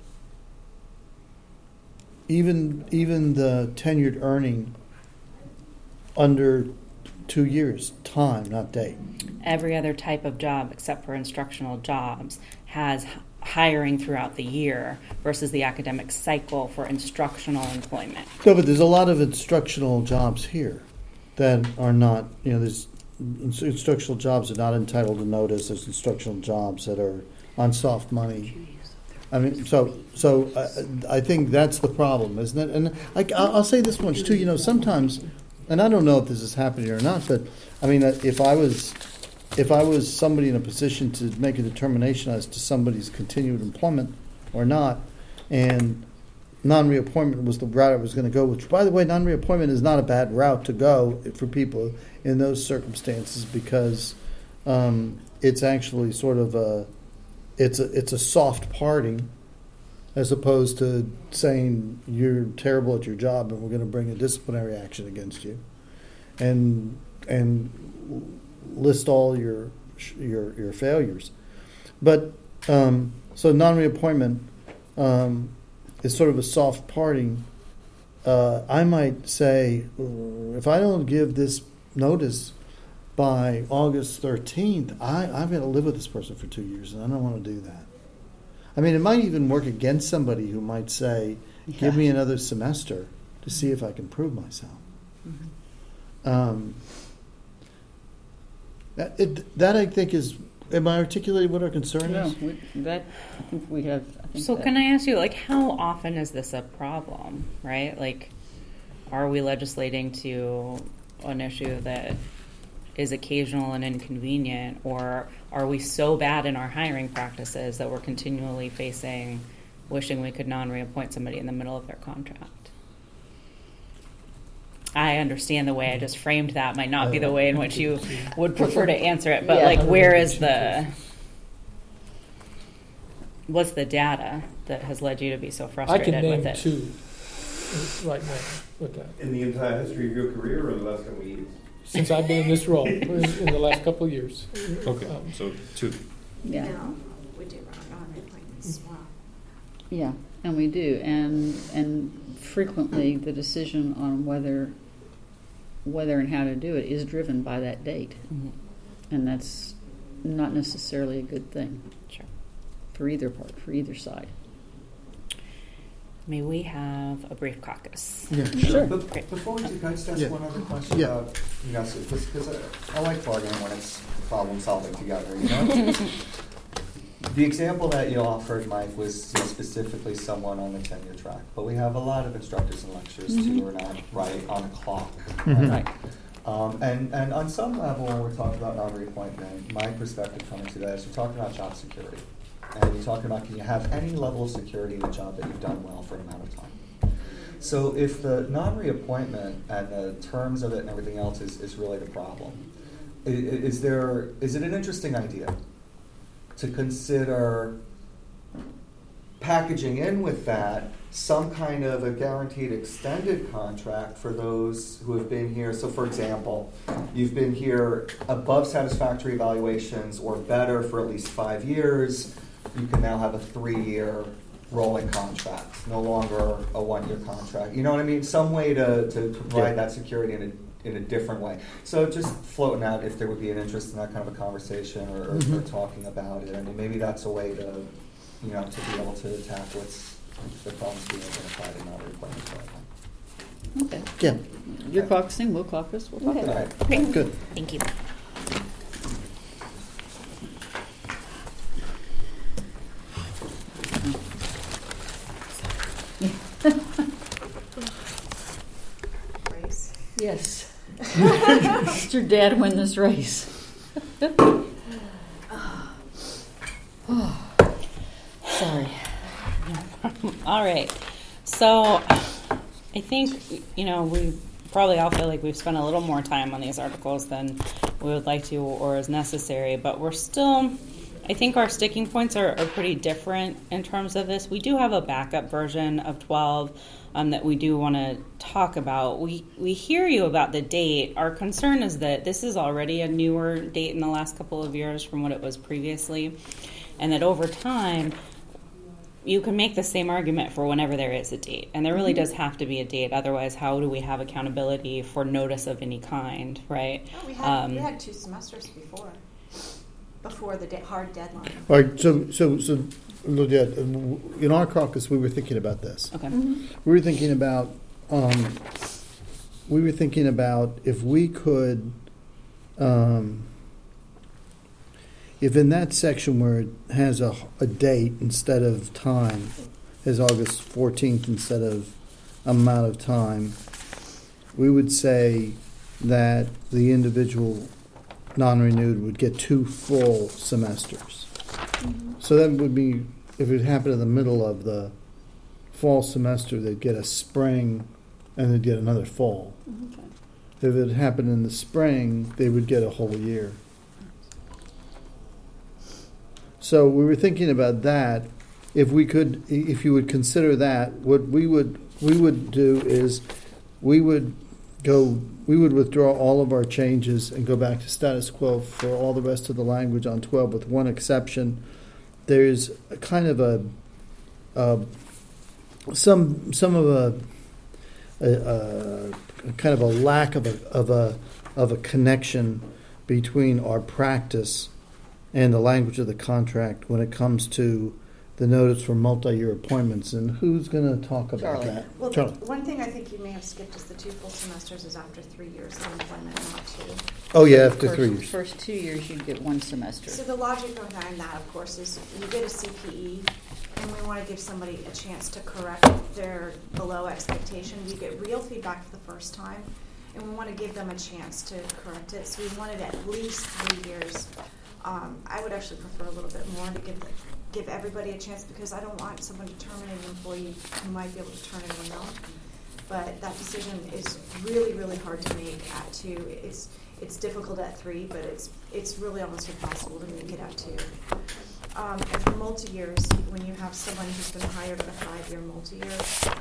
Even the tenured earning under 2 years, time, not date. Every other type of job except for instructional jobs has hiring throughout the year versus the academic cycle for instructional employment. No, but there's a lot of instructional jobs here that are not, there's instructional jobs that are not entitled to notice. There's instructional jobs that are on soft money. I mean, so I think that's the problem, isn't it? And I'll say this much too. Sometimes, and I don't know if this is happening or not, but I mean, if I was somebody in a position to make a determination as to somebody's continued employment or not, and non-reappointment was the route I was going to go, which, by the way, non-reappointment is not a bad route to go for people in those circumstances because it's actually sort of it's a soft parting as opposed to saying you're terrible at your job and we're going to bring a disciplinary action against you and list all your failures. But so non-reappointment is sort of a soft parting, I might say, if I don't give this notice by August 13th, I'm going to live with this person for 2 years, and I don't want to do that. I mean, it might even work against somebody who might say, give me another semester to see if I can prove myself. That I think is, am I articulating what our concern No, is? I think we have. So can I ask you, like, how often is this a problem, right? Like, are we legislating to an issue that is occasional and inconvenient, or are we so bad in our hiring practices that we're continually wishing we could non-reappoint somebody in the middle of their contract? I understand the way I just framed that might not be the way in which you would prefer to answer it, but Yeah. like, what's the data that has led you to be so I frustrated can name with it? 2 right now with that. In the entire history of your career or the last couple of years? Since I've been in this role in the last couple of years. Okay, so 2. Yeah. No, we do run on reappointments as well. Yeah, and we do, and frequently the decision on whether and how to do it is driven by that date, Mhm. and that's not necessarily a good thing Sure. for either side. May we have a brief caucus? Yeah, Sure. But before we do, can I just ask Yeah. one other question Yeah. about, because I like bargaining when it's problem solving together, you know? The example that you offered, Mike, was specifically someone on the tenure track, but we have a lot of instructors and lecturers who are not right on a clock. Mhm. Right. And on some level, when we're talking about non-reappointment, my perspective coming to that is we're talking about job security. And you're talking about, can you have any level of security in a job that you've done well for an amount of time? So if the non-reappointment and the terms of it and everything else is really the problem, is it an interesting idea to consider packaging in with that some kind of a guaranteed extended contract for those who have been here? So for example, you've been here above satisfactory evaluations or better for at least 5 years, you can now have a 3-year rolling contract, no longer a 1-year contract. You know what I mean? Some way to provide that security in a different way. So just floating out if there would be an interest in that kind of a conversation or talking about it. I mean, maybe that's a way to, to be able to attack what's the problems being identified in non-reappointment. Okay. Yeah, You're caucusing, we'll caucus, we'll talk All about right. it. Great. good. Thank you. Race. Yes. Did your dad win this race? Sorry. All right. So I think, we probably all feel like we've spent a little more time on these articles than we would like to or is necessary, but we're still, I think our sticking points are pretty different in terms of this. We do have a backup version of 12 that we do want to talk about. We hear you about the date. Our concern is that this is already a newer date in the last couple of years from what it was previously, and that over time, you can make the same argument for whenever there is a date. And there really does have to be a date. Otherwise, how do we have accountability for notice of any kind, right? Oh, we had 2 semesters before the hard deadline. All right, so Ludette, in our caucus, we were thinking about this. Okay. We were thinking about if we could, if in that section where it has a date instead of time, has August 14th instead of amount of time, we would say that the individual non-renewed would get 2 full semesters. So that would be, if it happened in the middle of the fall semester, they'd get a spring and they'd get another fall. Okay. If it happened in the spring, they would get a whole year. So we were thinking about that. If you would consider that, what we would do is we would withdraw all of our changes and go back to status quo for all the rest of the language on 12, with one exception. There's a kind of some of a kind of a lack of a connection between our practice and the language of the contract when it comes to the notice for multi-year appointments. And who's going to talk about Charlie. that? Well, Charlie. one thing I think you may have skipped is the 2 full semesters is after 3 years of employment, not 2. Oh yeah, after First- 3 years. First 2 years, you'd get 1 semester. So the logic behind that, of course, is you get a CPE, and we want to give somebody a chance to correct their below expectation. You get real feedback for the first time, and we want to give them a chance to correct it. So we wanted at least 3 years. I would actually prefer a little bit more to give everybody a chance, because I don't want someone to terminate an employee who might be able to turn it around. But that decision is really, really hard to make at 2. It's difficult at 3, but it's really almost impossible to make it at 2. And for multi-years, when you have someone who's been hired on a 5-year multi-year,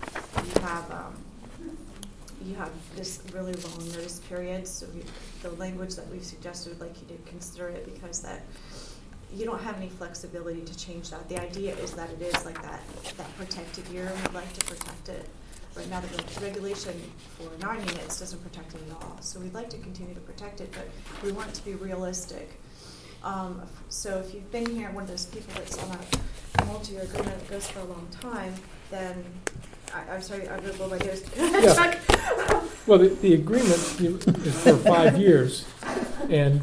you have this really long notice period. So the language that we've suggested, would like you to consider it, because that you don't have any flexibility to change that. The idea is that it is like that protected year, and we'd like to protect it. Right now, the regulation for non-units doesn't protect it at all. So we'd like to continue to protect it, but we want it to be realistic. So if you've been here, one of those people that's on a multi-year agreement that goes for a long time, then I'm sorry, I'm going to blow my nose. Yeah. Well, the agreement is for 5 years, and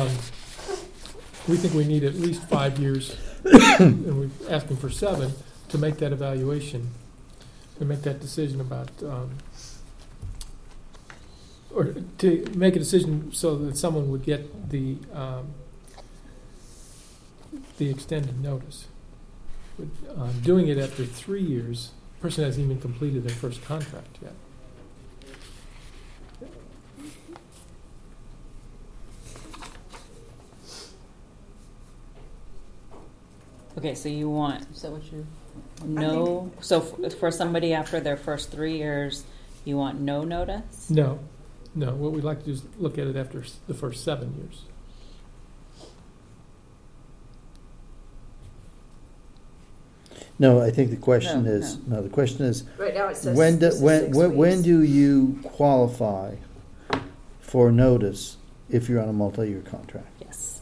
we think we need at least 5 years, and we're asking for 7 to make that evaluation, to make that decision about, or to make a decision so that someone would get the extended notice. But, doing it after 3 years, the person hasn't even completed their first contract yet. Okay, so you want Is that what you? no, so for somebody after their first 3 years, you want no notice? No. What we'd like to do is look at it after the first 7 years. No, I think the question No, is the question is Right now it says when this is 6 when weeks. do you qualify for notice if you're on a multi-year contract? Yes.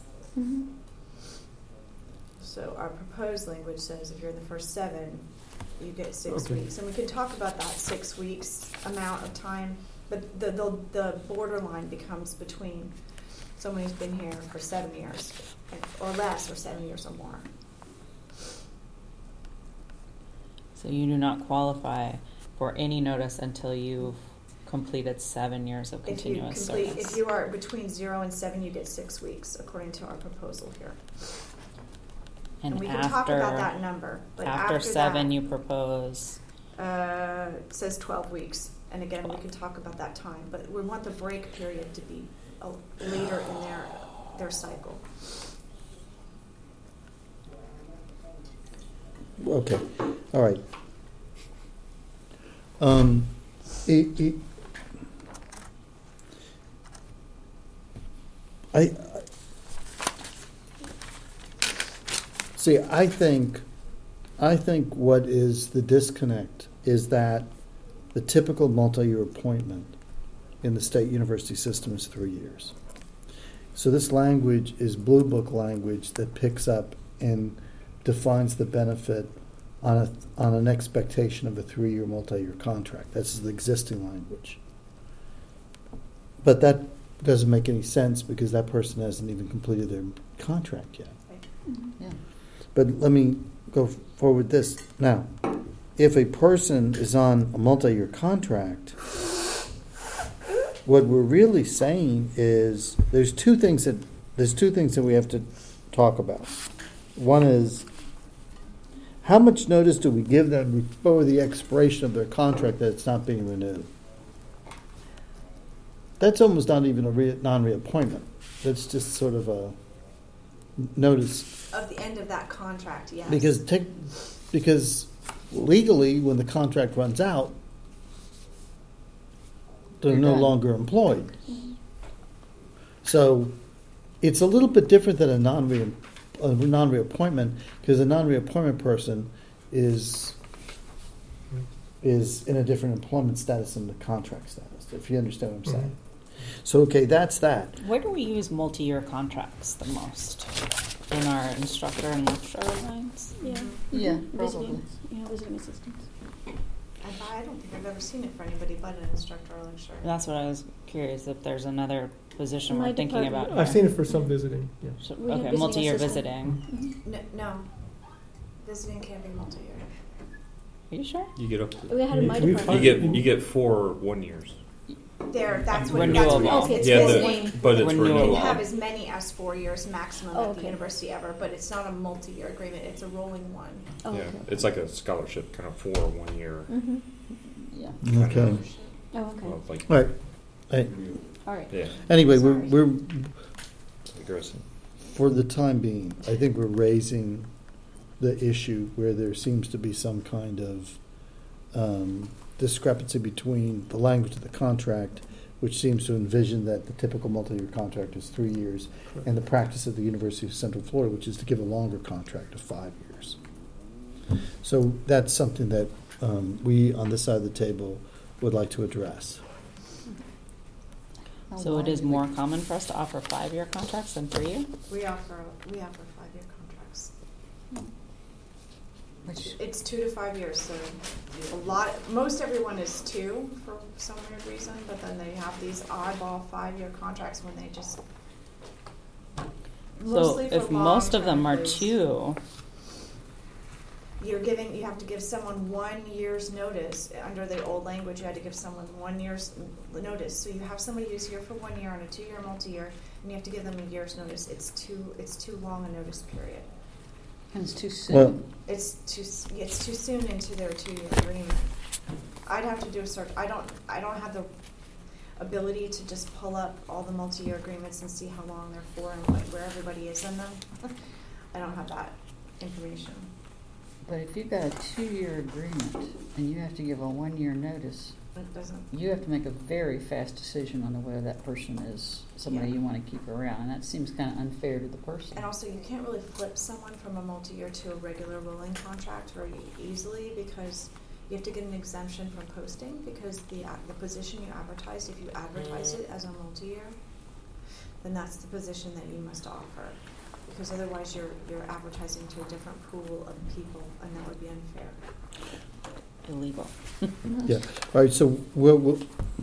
So our proposed language says if you're in the first 7, you get 6 Okay. weeks. And we can talk about that 6 weeks amount of time, but the borderline becomes between someone who's been here for 7 years or less, or 7 years or more. So you do not qualify for any notice until you've completed 7 years of continuous service. If you are between 0 and 7, you get 6 weeks, according to our proposal here. And we can talk about that number. But after 7, that, you propose. it says 12 weeks. And again, we can talk about that time. But we want the break period to be later in their cycle. Okay, all right. See. I think what is the disconnect is that the typical multi-year appointment in the state university system is 3 years. So this language is blue book language that picks up and defines the benefit on an expectation of a 3-year multi-year contract. That's the existing language. But that doesn't make any sense because that person hasn't even completed their contract yet. Yeah. But let me go forward with this. Now, if a person is on a multi-year contract, what we're really saying is there's two things that we have to talk about. One is, how much notice do we give them before the expiration of their contract that it's not being renewed? That's almost not even a non-reappointment. That's just sort of a notice. Of the end of that contract, yes. Because legally, when the contract runs out, they're You're no done. longer employed. So it's a little bit different than a non-reappointment, because a non-reappointment person is is in a different employment status than the contract status, if you understand what I'm saying. Mhm. So, okay, that's that. Where do we use multi-year contracts the most? In our instructor and lecturer lines? Yeah. Yeah, Visiting, probably. visiting assistants. I don't think I've ever seen it for anybody but an instructor or lecturer. That's what I was curious, if there's another position My we're thinking department- about. I've here. seen it for some visiting, yeah. So- We have okay, visiting multi-year assistant. visiting. No, visiting can't be multi-year. Are you sure? You get up to, We had in my We've department. you get 4 1-years. That's what Renewable. okay, it's Yeah, visiting. but it's Renewable. You renewable. can have as many as 4 years maximum Oh, at okay. the university ever, but it's not a multi-year agreement. It's a rolling one. Oh, Yeah, okay. it's like a scholarship, kind of 4 1-year. Mm-hmm. Yeah. Okay. Oh, okay. Of like, All right. Hey, All right. yeah, anyway, Sorry. we're aggressive. for the time being, I think we're raising the issue where there seems to be some kind of discrepancy between the language of the contract, which seems to envision that the typical multi-year contract is 3 years, and the practice of the University of Central Florida, which is to give a longer contract of 5 years. So that's something that we on this side of the table would like to address. So it is more common for us to offer 5-year contracts than 3-year? We offer 5-year contracts. Which, It's 2 to 5 years, so most everyone is 2 for some weird reason, but then they have these oddball 5-year contracts when they just So mostly for if most of them are long-term is- 2, you have to give someone 1 year's notice. Under the old language, you had to give someone 1 year's notice. So you have somebody who's here for 1 year on a 2-year multi-year, and you have to give them a year's notice. It's too long a notice period. and it's too soon. Well, It's too soon into their 2-year agreement. I'd have to do a search. I don't have the ability to just pull up all the multi-year agreements and see how long they're for and where everybody is in them. I don't have that information. But if you've got a 2-year agreement and you have to give a 1-year notice, It doesn't. you have to make a very fast decision on whether that person is somebody Yeah. you want to keep around, and that seems kind of unfair to the person. And also, you can't really flip someone from a multi-year to a regular rolling contract very easily because you have to get an exemption from posting because the position you advertise, if you advertise it as a multi-year, then that's the position that you must offer. Because otherwise, you're advertising to a different pool of people, and that would be unfair. illegal. yeah. All right. So we'll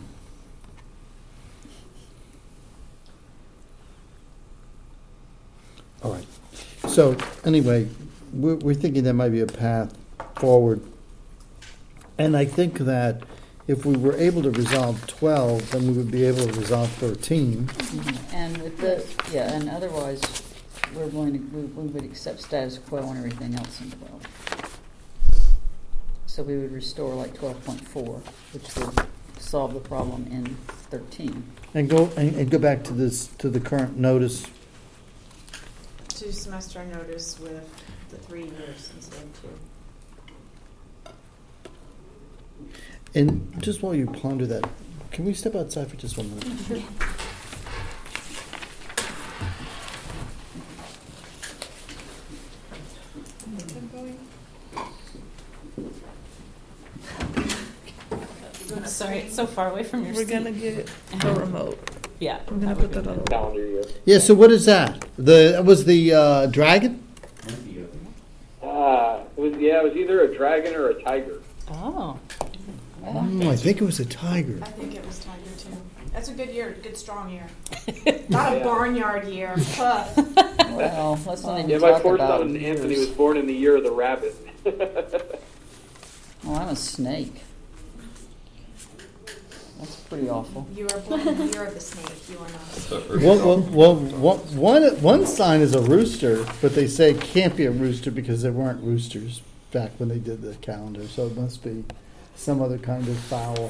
all right. So anyway, we're thinking there might be a path forward, and I think that if we were able to resolve 12, then we would be able to resolve 13. Mhm. And with the, yeah, and otherwise, we would accept status quo and everything else in 12. So we would restore like 12.4, which would solve the problem in 13. And go back to the current notice. 2-semester notice with the 3 years instead of 2. And just while you ponder that, can we step outside for just 1 minute? Sorry, it's so far away from your We're seat. gonna get a remote. Yeah. I'm gonna that would put be that good. on. Calendar year. Yeah. So what is that? Was the dragon? It was either a dragon or a tiger. Oh. Oh, I think it was a tiger. I think it was tiger too. That's a good year, good strong year. Not a barnyard year. Huh. Well, let's not Yeah, even my talk poor about son Anthony years. was born in the year of the rabbit. Well, I'm a snake. That's pretty awful. You are born in the year of the snake. You are not. One sign is a rooster, but they say it can't be a rooster because there weren't roosters back when they did the calendar, so it must be some other kind of fowl.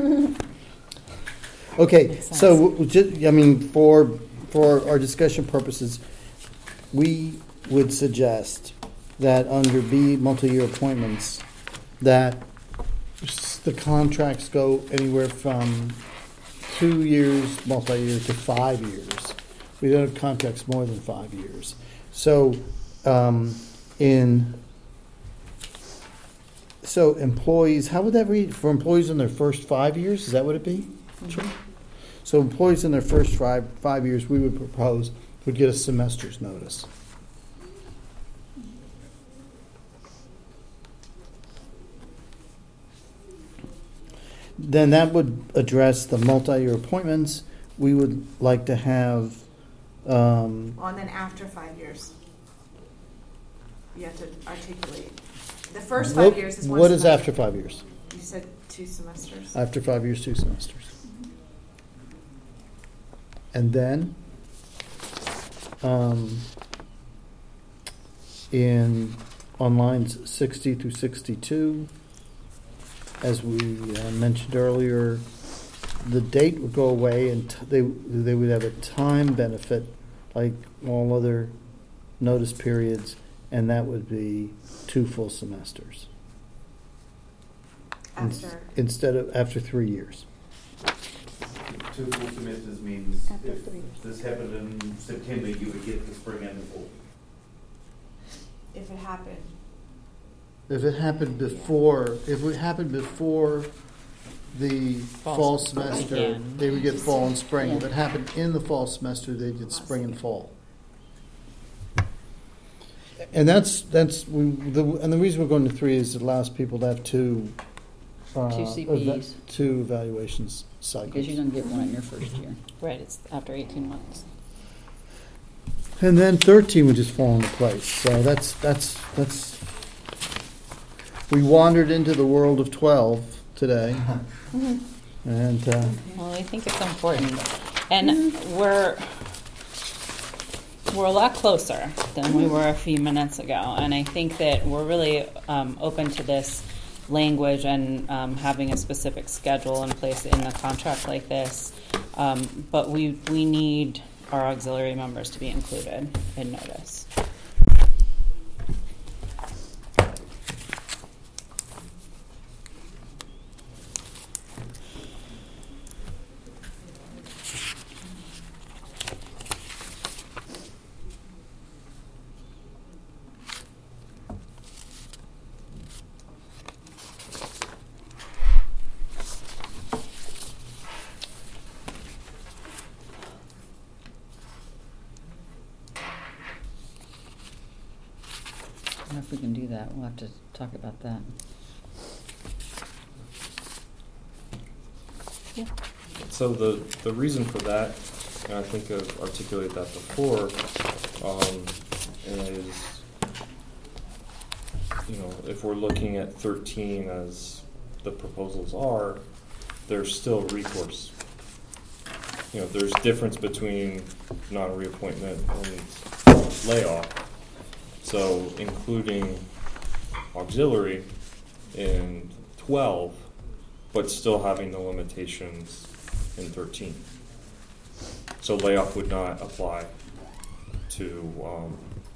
Okay, Makes so for our discussion purposes, we would suggest that under B, multi-year appointments, that the contracts go anywhere from 2 years, multi-year, to 5 years. We don't have contracts more than 5 years. So in So employees, how would that read for employees in their first 5 years? Is that what it'd be? Sure. So employees in their first 5 years, we would propose, would get a semester's notice. Then that would address the multi-year appointments. We would like to have, Well, and then after 5 years, you have to articulate. The first 5 years is one what is semester. after 5 years? You said 2 semesters. After 5 years, 2 semesters. And then, on lines 60 through 62, as we mentioned earlier, the date would go away and they would have a time benefit like all other notice periods, and that would be 2 full semesters. Instead of after 3 years. 2 full semesters means After if 3 years. this happened in September, you would get the spring and the fall. If it happened. If it happened before, the fall semester, Again. they would get fall and spring. If Yeah. it happened in the fall semester, they'd get spring and fall. And and the reason we're going to 3 is it allows people to have 2 CPEs. 2 evaluations cycles. Because you don't get one in your first year. Right, it's after 18 months. And then 13 would just fall into place. So that's we wandered into the world of 12 today. And Well, I think it's important. And we're a lot closer than we were a few minutes ago. And I think that we're really open to this language and having a specific schedule in place in a contract like this. But we need our auxiliary members to be included in notice. I don't know if we can do that. We'll have to talk about that. So the reason for that, and I think I've articulated that before, is, if we're looking at 13 as the proposals are, there's still recourse. There's difference between non-reappointment and layoff. So including auxiliary in 12, but still having the limitations in 13. So layoff would not apply to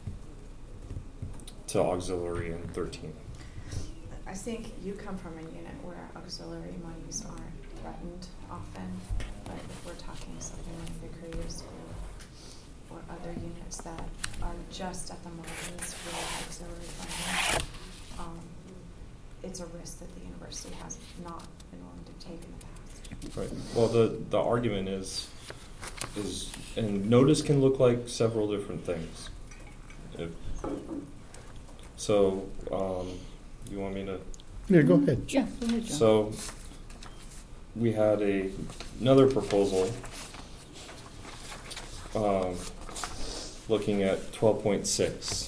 auxiliary in 13. I think you come from a unit where auxiliary monies aren't threatened often, but if we're talking something like the career school or other units that are just at the margins for auxiliary funding, it's a risk that the university has not been willing to take in the past. Right. Well, the argument is, and notice can look like several different things. You want me to? yeah, go ahead. Yeah, go ahead, John. So we had another proposal looking at 12.6.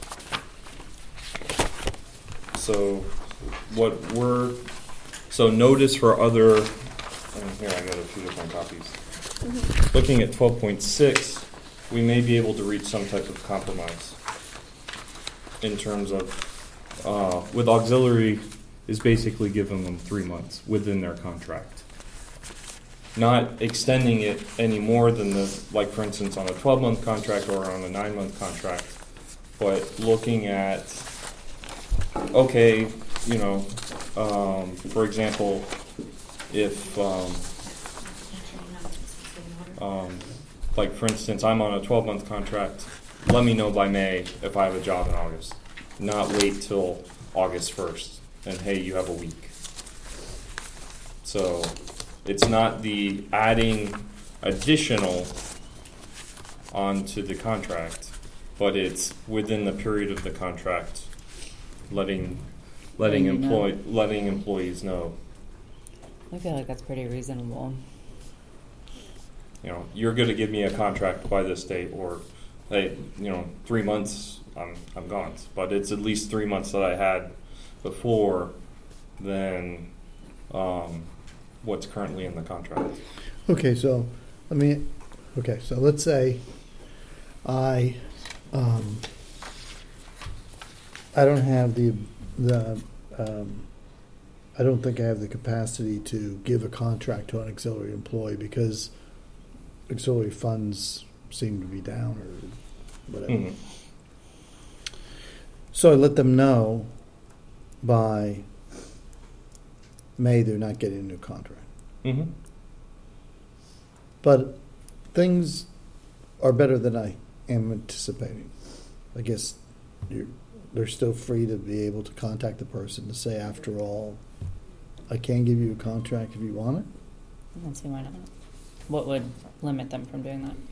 So notice for other, and here I got a few different copies. Looking at 12.6, we may be able to reach some type of compromise in terms of, with auxiliary is basically giving them 3 months within their contract. Not extending it any more than like for instance on a 12-month contract or on a 9-month contract, but looking at, okay, for example, if, like for instance, I'm on a 12-month contract, let me know by May if I have a job in August. Not wait till August 1st and hey, you have a week. So it's not the adding additional onto the contract, but it's within the period of the contract, letting employees know. I feel like that's pretty reasonable. You know, you're going to give me a contract by this date, or, hey, 3 months, I'm gone. But it's at least 3 months that I had before than what's currently in the contract. Okay, so let's say I don't have I don't think I have the capacity to give a contract to an auxiliary employee because auxiliary funds seem to be down or whatever. Mm-hmm. So I let them know by May they're not getting a new contract. Mm-hmm. But things are better than I am anticipating. I guess they're still free to be able to contact the person to say, after all, I can give you a contract if you want it. I don't see why not. What would limit them from doing that?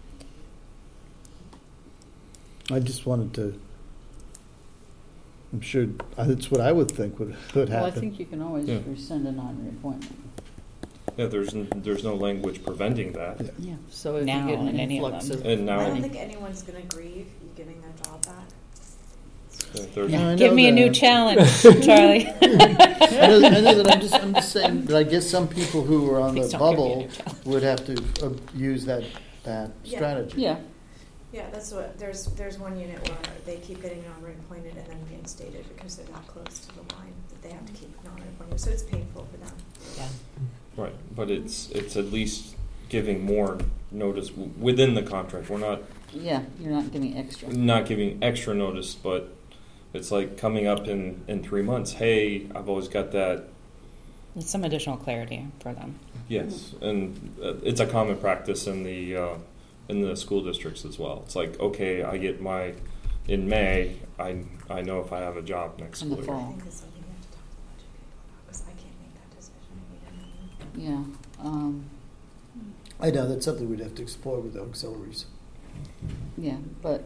I just wanted to. I'm sure that's what I would think would happen. Well, I think you can always Yeah. rescind a non-reappointment. Yeah, there's no language preventing that. Yeah. So if Now you get an in any of influx them. of And now- I don't money. think anyone's gonna grieve you getting their job back. There's, Yeah, I Give know me a new that. challenge, Charlie. I know that I'm just saying that I guess some people who are on the Please don't give me a bubble new challenge. would have to use that strategy. Yeah. Yeah, that's what, there's one unit where they keep getting non-reappointed and then reinstated because they're that close to the line that they have to keep non-reappointed, so it's painful for them. Yeah. right, but it's at least giving more notice within the contract. We're not You're not giving extra. giving extra notice, but it's like coming up in 3 months. Hey, I've always got that. It's some additional clarity for them. Yes, and it's a common practice in the school districts as well. It's like, okay, I get in May, I know if I have a job next In the school fall. year. I think that's something you have to talk to the budget people about, because I can't make that decision. Yeah. I know that's something we'd have to explore with the auxiliaries. Yeah, but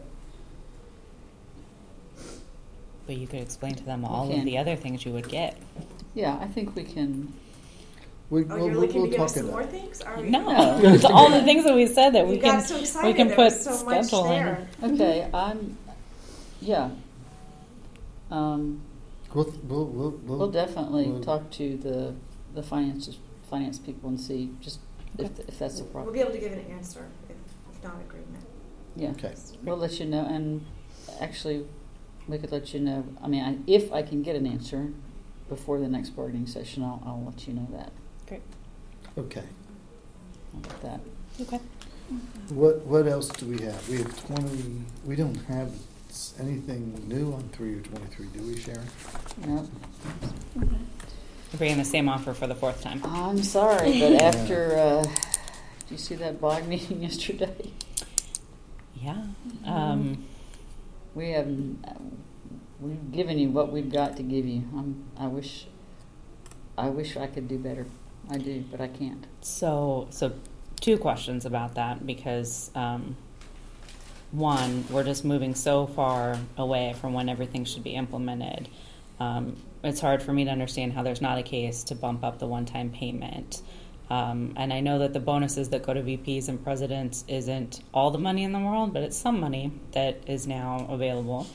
But you could explain to them all can. of the other things you would get. yeah, I think we can. Oh, you're looking to give us some more things? Are we? No, it's all the things that we said that we You can got so excited. we can There put was so much schedule in. there. Okay, yeah. We'll definitely we'll- talk to the finance people and see just if that's a We'll problem. be able to give an answer if not agreement. Yeah, Okay. we'll let you know, and actually, we could let you know. I mean, if I can get an answer before the next bargaining session, I'll let you know that. Great. Okay. How about that? Okay. What else do we have? We have 20. We don't have anything new on 3 or 23, do we, Sharon? No, We're bringing the same offer for the fourth time. I'm sorry, but after, did you see that BOG meeting yesterday? Yeah. We have, we've given you what we've got to give you. I wish I could do better. I do, but I can't. So two questions about that, because one, we're just moving so far away from when everything should be implemented. It's hard for me to understand how there's not a case to bump up the one-time payment. And I know that the bonuses that go to VPs and presidents isn't all the money in the world, but it's some money that is now available.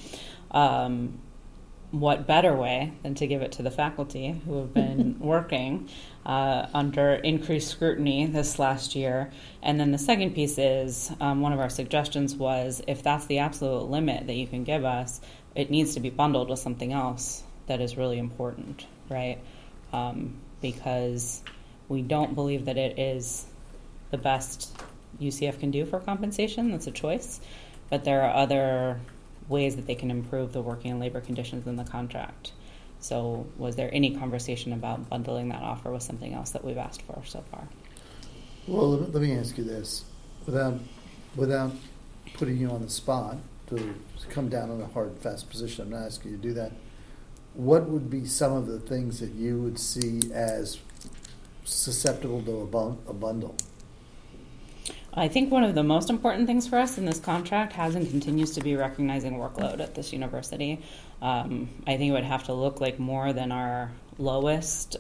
What better way than to give it to the faculty who have been working under increased scrutiny this last year? And then the second piece is, one of our suggestions was, if that's the absolute limit that you can give us, it needs to be bundled with something else that is really important, right? Because we don't believe that it is the best UCF can do for compensation. That's a choice. But there are other ways that they can improve the working and labor conditions in the contract. So was there any conversation about bundling that offer with something else that we've asked for so far? Well, let me ask you this, without putting you on the spot to come down on a hard, fast position. I'm not asking you to do that. what would be some of the things that you would see as susceptible to a bundle? I think one of the most important things for us in this contract has and continues to be recognizing workload at this university. I think it would have to look like more than our lowest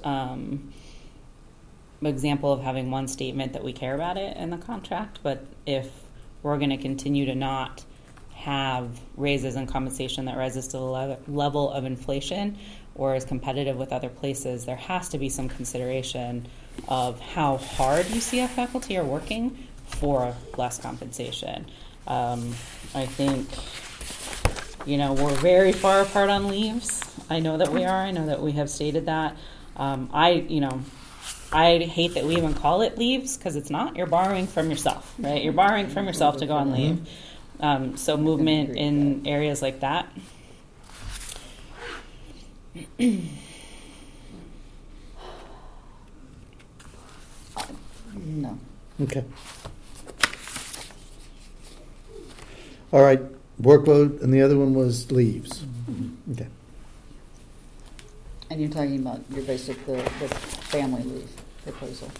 example of having one statement that we care about it in the contract. But if we're going to continue to not have raises and compensation that rises to the level of inflation or is competitive with other places, there has to be some consideration of how hard UCF faculty are working for less compensation. I think, we're very far apart on leaves. I know that we are. I know that we have stated that. I hate that we even call it leaves because it's not. You're borrowing from yourself, right? You're borrowing from yourself to go on leave. So movement in areas like that. No. Okay. All right, workload, and the other one was leaves. Okay. And you're talking about the family leave proposal.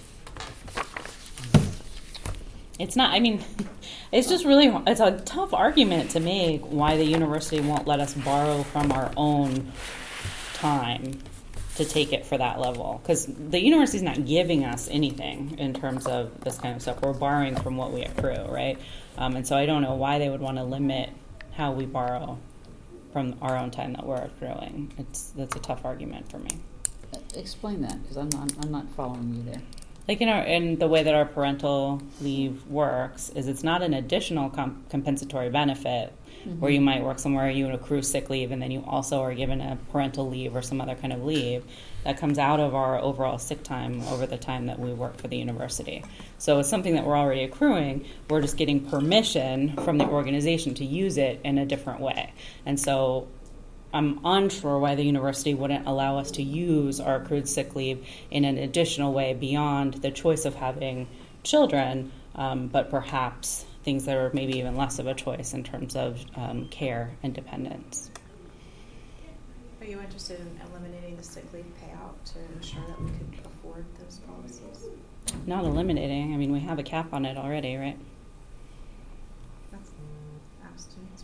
It's not, it's just really, it's a tough argument to make why the university won't let us borrow from our own time to take it for that level. Because the university's not giving us anything in terms of this kind of stuff. We're borrowing from what we accrue, right? And so I don't know why they would want to limit how we borrow from our own time that we're accruing. That's a tough argument for me. Explain that, because I'm not following you there. Like in the way that our parental leave works, is it's not an additional compensatory benefit where you might work somewhere, you accrue sick leave, and then you also are given a parental leave or some other kind of leave that comes out of our overall sick time over the time that we work for the university. So it's something that we're already accruing. We're just getting permission from the organization to use it in a different way. And so I'm unsure why the university wouldn't allow us to use our accrued sick leave in an additional way beyond the choice of having children, but perhaps things that are maybe even less of a choice in terms of care and dependence. Are you interested in eliminating the sick leave payout to ensure that we could afford those policies? Not eliminating. We have a cap on it already, right? That's abstinence.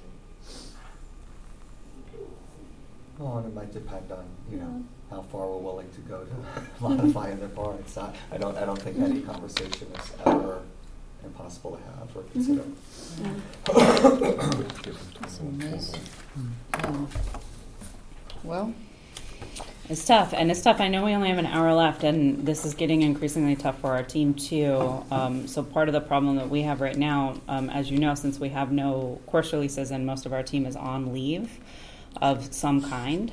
Well, and it might depend on, how far we're willing to go to modifying the parts. I don't think any conversation is ever impossible to have or consider. That's amazing. Well, it's tough, and it's tough. I know we only have an hour left, and this is getting increasingly tough for our team too. So part of the problem that we have right now, as you know, since we have no course releases and most of our team is on leave of some kind,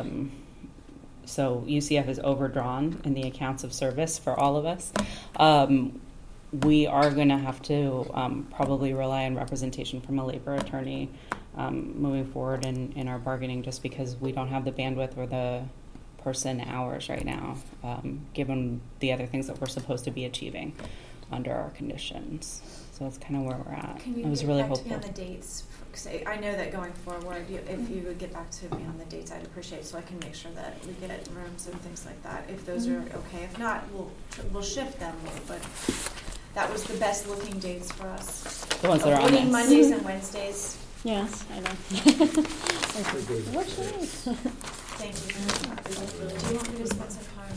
so UCF is overdrawn in the accounts of service for all of us. We are going to have to probably rely on representation from a labor attorney moving forward in our bargaining, just because we don't have the bandwidth or the person hours right now, given the other things that we're supposed to be achieving under our conditions. So that's kind of where we're at. Can you I was get really back hopeful. to me on the dates? Because I know that going forward, if you would get back to me on the dates, I'd appreciate it, so I can make sure that we get rooms and things like that. If those are okay, if not, we'll shift them. But that was the best looking dates for us. The ones that are on Avoiding this. Mondays and Wednesdays. Yes, I know. What's yours? Thank you. Do you want me to spend some time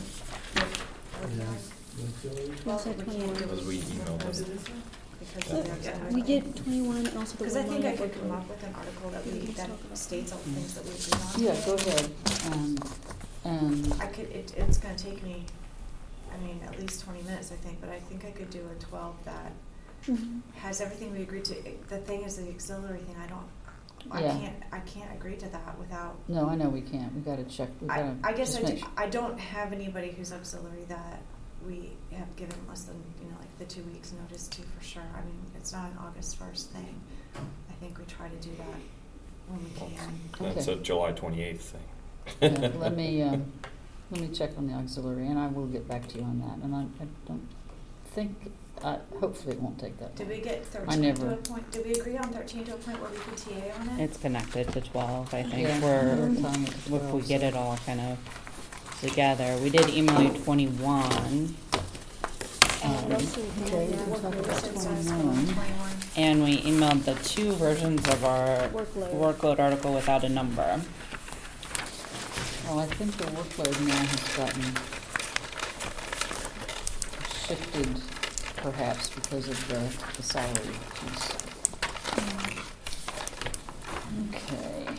with Well, said 21. Because we emailed them. We get 21 and also the Because I think I one could come up with an article that states all the things that we've been on. yeah, go ahead. And I could. It's going to take me, at least 20 minutes, I think. But I think I could do a 12 that has everything we agreed to. The thing is, the auxiliary thing. I can't agree to that without. no, I know we can't. We got to check. I guess I don't have anybody who's auxiliary that we have given less than like the 2 weeks notice to for sure. It's not an August 1st thing. I think we try to do that when we can. That's Okay. a July 28th thing. Yeah, let me check on the auxiliary, and I will get back to you on that. And I don't think, hopefully it won't take that Did long. we get I 13 never- to a point? Did we agree on 13 to a point where we could TA on it? It's connected to 12, I think. Yeah, We're, we're time at if we 12, get so- it all kind of together. We did email you 21. And Okay, we can talk about 21. And we emailed the 2 versions of our workload article without a number. Well, I think the workload now has gotten shifted, perhaps because of the salary piece. Okay.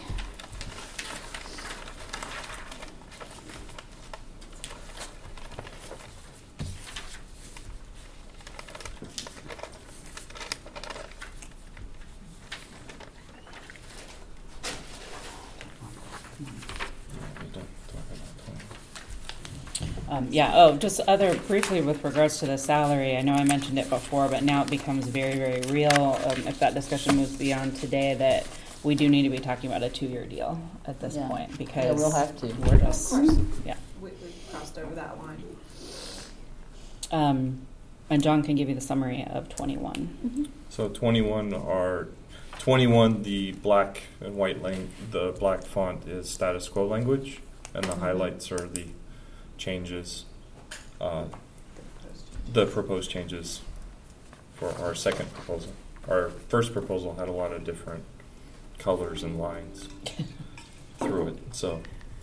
Just other, briefly with regards to the salary, I know I mentioned it before, but now it becomes very, very real, if that discussion moves beyond today, that we do need to be talking about a 2-year deal at this Yeah. point, because. Yeah, we'll have to. We're just, yeah. We crossed over that line. And John can give you the summary of 21. So 21, the black and white the black font is status quo language, and the highlights are the changes, the proposed changes for our second proposal. Our first proposal had a lot of different colors and lines through it, so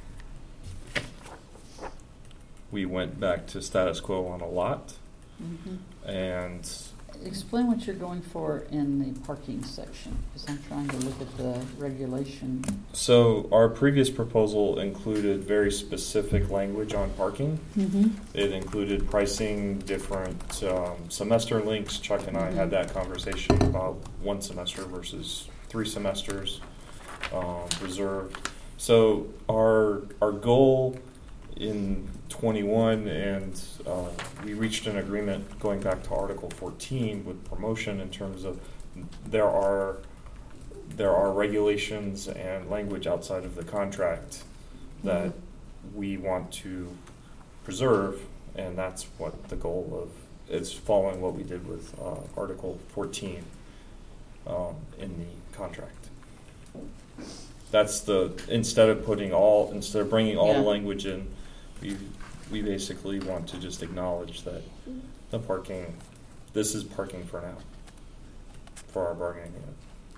we went back to status quo on a lot, and Explain what you're going for in the parking section, because I'm trying to look at the regulation. so our previous proposal included very specific language on parking. It included pricing, different semester links. Chuck and I had that conversation about 1 semester versus 3 semesters reserved. So our goal in 21, and we reached an agreement going back to Article 14 with promotion in terms of there are regulations and language outside of the contract that we want to preserve, and that's what the goal of is, following what we did with Article 14 in the contract. That's instead of bringing all the language in, we basically want to just acknowledge that this is parking for now, for our bargaining unit.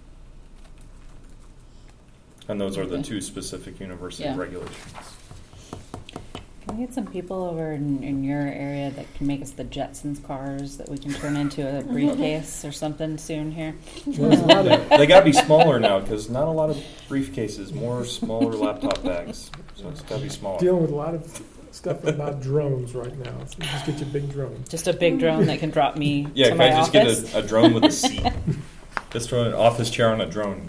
And those are the 2 specific university regulations. Can we get some people over in your area that can make us the Jetsons cars that we can turn into a briefcase or something soon here? They got to be smaller now, because not a lot of briefcases, more smaller laptop bags. So it's got to be smaller. Dealing with a lot of stuff about drones right now. So just get you a big drone. Just a big drone that can drop me Yeah, to can my I just office? get a drone with a seat? Just throw an office chair on a drone.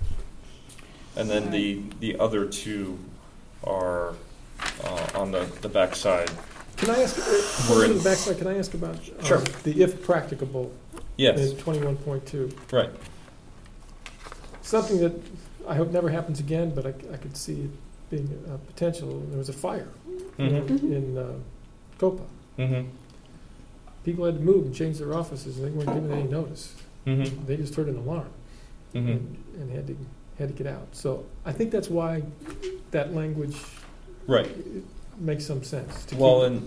And then the other 2 are on the back side. Can I ask, We're on in- the backside, can I ask about Sure. the if practicable Yes, in 21.2? right. Something that I hope never happens again, but I could see it being a potential. There was a fire in Copa. Mm-hmm. People had to move and change their offices, and they weren't given any notice. Mm-hmm. They just heard an alarm and had to get out. So I think that's why that language Right. makes some sense. To Well, keep.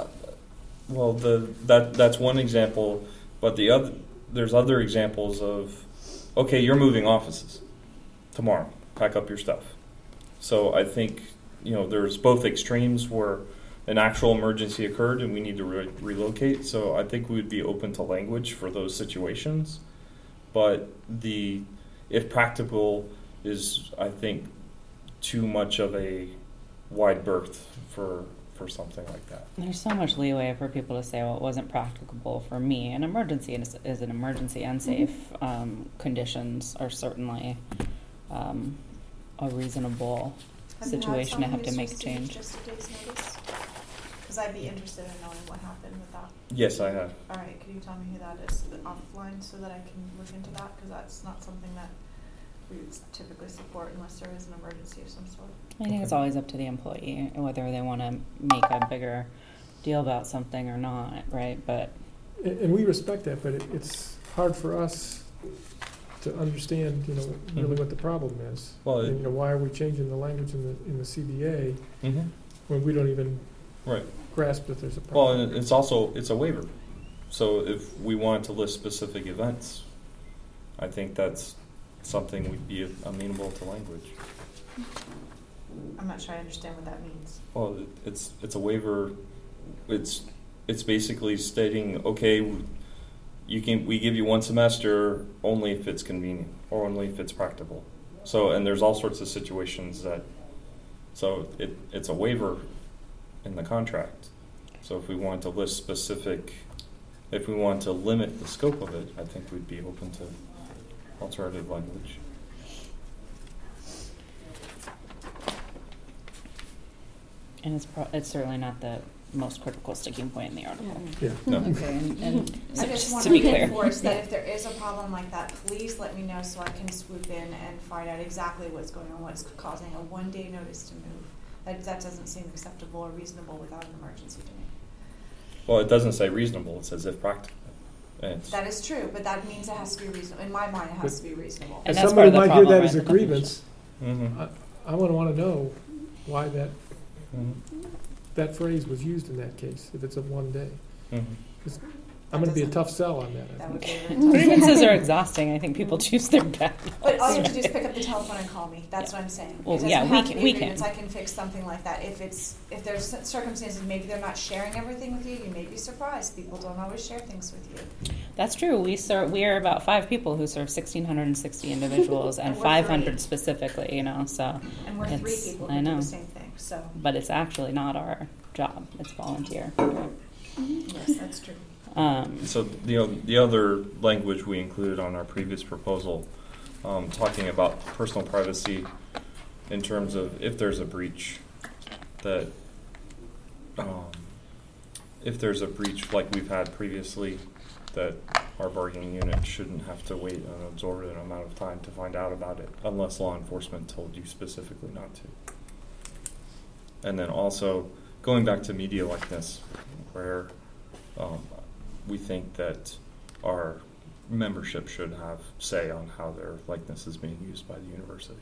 and that's one example, but there's other examples of, okay, you're moving offices tomorrow. Pack up your stuff. So I think there's both extremes where an actual emergency occurred and we need to relocate. So I think we would be open to language for those situations, but if practical is, I think, too much of a wide berth for something like that. There's so much leeway for people to say, well, it wasn't practicable for me. An emergency is an emergency. Unsafe conditions are certainly a reasonable situation to have to make a change. Just a day's notice? Because I'd be interested in knowing what happened with that. Yes, I have. All right, could you tell me who that is offline so that I can look into that? Because that's not something that we would typically support unless there is an emergency of some sort. I think it's always up to the employee whether they want to make a bigger deal about something or not, right? But And we respect that, but it's hard for us to understand, really what the problem is. Well, And, why are we changing the language in the CBA when we don't even right. grasp that there's a Well, problem? and it's a waiver. So if we wanted to list specific events, I think that's something we'd be amenable to language. I'm not sure I understand what that means. Well, it's a waiver. It's basically stating, okay, we give you one semester only if it's convenient or only if it's practical. So, and there's all sorts of situations it's a waiver in the contract. So if we want to list specific, if we want to limit the scope of it, I think we'd be open to alternative language. And it's certainly not the most critical sticking point in the article. Yeah. No. Okay, and I just Just want to to be clear. reinforce that if there is a problem like that, please let me know so I can swoop in and find out exactly what's going on, what's causing a one-day notice to move. That doesn't seem acceptable or reasonable without an emergency to me. Well, it doesn't say reasonable, it says if practical. That is true, but that means it has to be reasonable. In my mind, it has to be reasonable. And As that's somebody part of the might hear problem, that as a right, the definition. grievance, Mm-hmm. I want to know why that Mm-hmm. phrase was used in that case, if it's a one day. Mm-hmm. I'm going to be a tough sell on that. I That would think. be a very tough. Grievances are exhausting. I think people choose their battles. But all you have to do is pick up the telephone and call me. That's what I'm saying. Well, It doesn't yeah, have to be we a grievance. can. I can fix something like that. If there's circumstances, maybe they're not sharing everything with you. You may be surprised. People don't always share things with you. That's true. We are about 5 people who serve 1,660 individuals and And we're 500 3. specifically, so. And we're 3 It's- people I who do know. the same thing. So But it's actually not our job. It's volunteer. yes, that's true. So the other language we included on our previous proposal, talking about personal privacy in terms of if there's a breach, that if there's a breach like we've had previously, that our bargaining unit shouldn't have to wait an exorbitant amount of time to find out about it unless law enforcement told you specifically not to. And then also going back to media likeness, where we think that our membership should have say on how their likeness is being used by the university.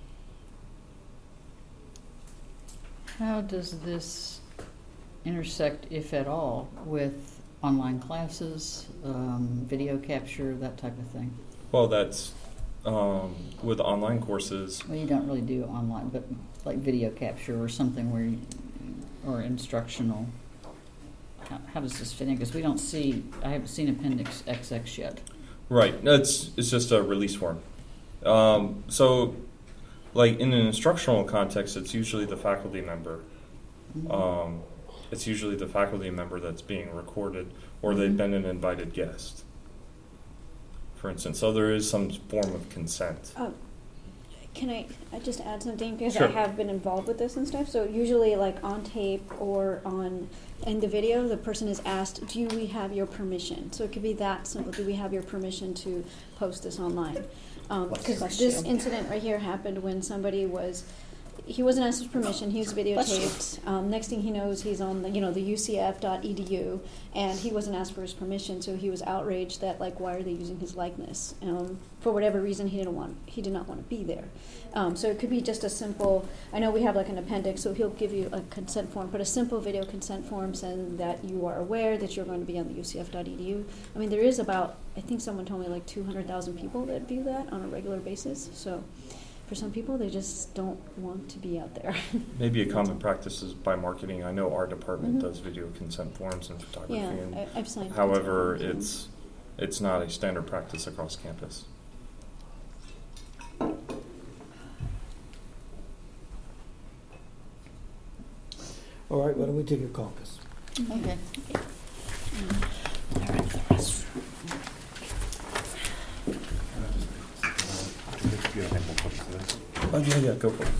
how does this intersect, if at all, with online classes, video capture, that type of thing? Well, that's with online courses. Well, you don't really do online, but like video capture or something where or instructional. How does this fit in? Because I haven't seen Appendix XX yet. Right. No, it's just a release form. So, like in an instructional context, it's usually the faculty member. Mm-hmm. It's usually the faculty member that's being recorded, or they've been an invited guest, for instance. So there is some form of consent. Can I just add something? Because Sure. I have been involved with this and stuff. So usually like on tape or in the video, the person is asked, do we have your permission? So it could be that simple. Do we have your permission to post this online? Because this incident right here happened when he wasn't asked his permission. He was videotaped. Next thing he knows, he's on the UCF.edu, and he wasn't asked for his permission. So he was outraged that why are they using his likeness? For whatever reason, he did not want to be there. So it could be just a simple. I know we have an appendix, so he'll give you a consent form, but a simple video consent form saying that you are aware that you're going to be on the UCF.edu. I mean, there is about, I think someone told me 200,000 people that view that on a regular basis. So. For some people, they just don't want to be out there. Maybe a common practice is by marketing. I know our department does video consent forms and photography. Yeah, and I've signed. however, it's not a standard practice across campus. All right, why don't we take a caucus? Okay. Oh, yeah, go for it.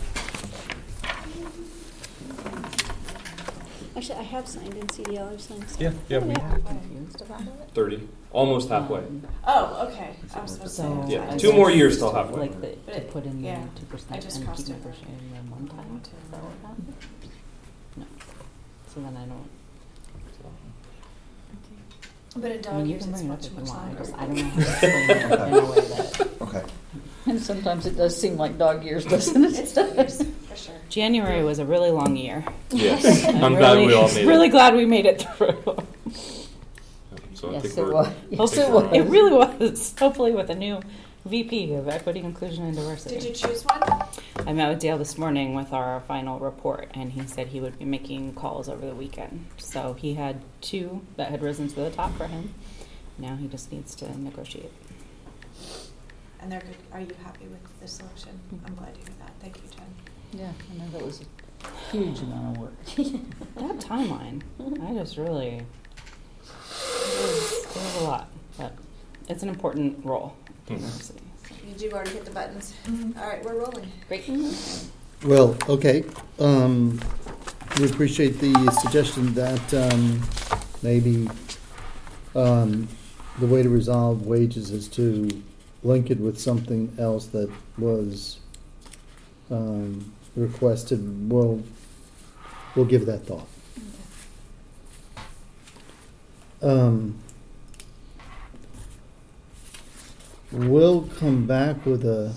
Actually, I have signed in CDL. I've signed. Yeah, we I'm confused about it. 30, almost halfway. Oh, okay. I was supposed to So, say. Yeah, 2 more years till halfway. To put in the Yeah, 2% I just and crossed keep it. negotiating them one time. Is that what happened? No. So then I don't. But in I dog mean, you years, can it's bring it up much, if you much want, I longer. just, I don't know how to explain it in a way that. Okay. And sometimes it does seem like dog years, doesn't it? It's dog years, for sure. January was a really long year. Yes, I'm really, glad we all made really it. glad we made it through. So I Yes, think it we're- was. I Yes, think it we're was. on. It really was. Hopefully with a new VP of Equity, Inclusion, and Diversity. Did you choose one? I met with Dale this morning with our final report, and he said he would be making calls over the weekend. So he had 2 that had risen to the top for him. Now he just needs to negotiate. And they're good. Are you happy with the selection? I'm glad to hear that. Thank you, Jen. Yeah, I know that was a huge amount of work. That timeline, I just really, it was a lot, but it's an important role at the university. You do already hit the buttons. All right, we're rolling. Great. Well, okay. We appreciate the suggestion that maybe the way to resolve wages is to link it with something else that was requested. We'll give that thought. We'll come back with a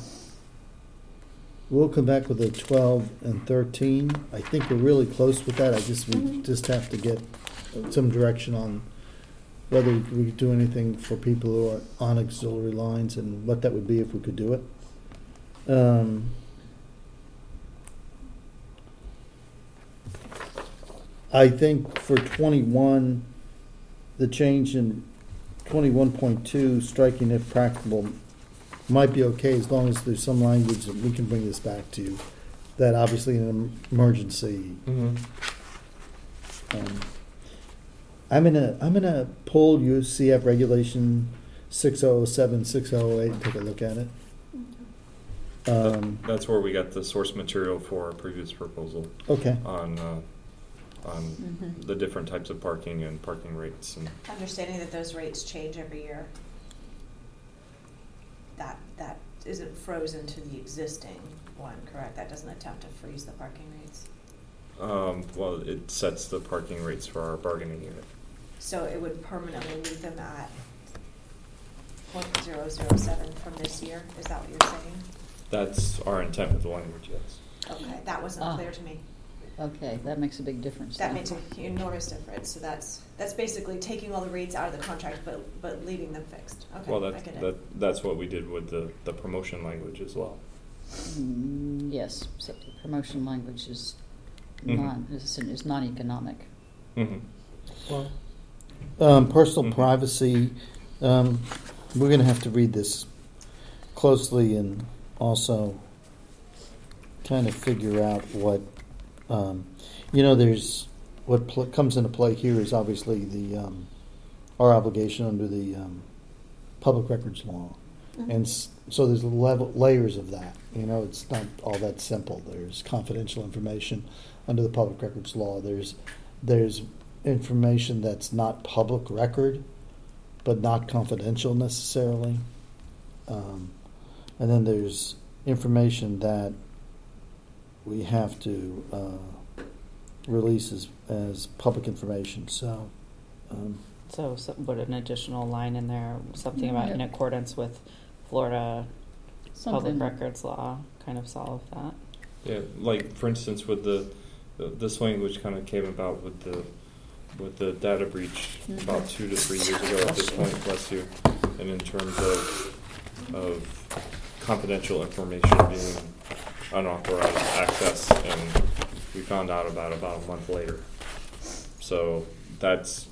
12 and 13. I think we're really close with that. We just have to get some direction on whether we could do anything for people who are on auxiliary lines and what that would be if we could do it. I think for 21, the change in 21.2, striking if practicable, might be okay as long as there's some language that we can bring this back to you. That obviously in an emergency. I'm gonna pull UCF regulation 6007, 6008 and take a look at it. That's where we got the source material for our previous proposal Okay. on the different types of parking and parking rates. And Understanding that those rates change every year. That isn't frozen to the existing one, correct? That doesn't attempt to freeze the parking rates. well, it sets the parking rates for our bargaining unit. So it would permanently leave them at .007 from this year? Is that what you're saying? That's our intent with the language, yes. Okay, that wasn't clear to me. Okay, that makes a big difference. That then. makes an enormous difference. So that's basically taking all the rates out of the contract, but leaving them fixed. Okay, Well, I get it. that's what we did with the promotion language as well. Yes, except the promotion language is Mhm. is non-economic. Mm-hmm. Well, Personal Mhm. privacy, we're going to have to read this closely and also kind of figure out what, there's what comes into play here is obviously our obligation under the public records law. And so there's layers of that. It's not all that simple. There's confidential information under the public records law. There's information that's not public record, but not confidential necessarily. And then there's information that we have to release as public information. So. So put an additional line in there, something about in accordance with Florida Something. public records law, kind of solve that. Yeah, like for instance, with this language kind of came about with the data breach about 2 to 3 years ago at this point, bless you, and in terms of confidential information being unauthorized access, and we found out about a month later. So that's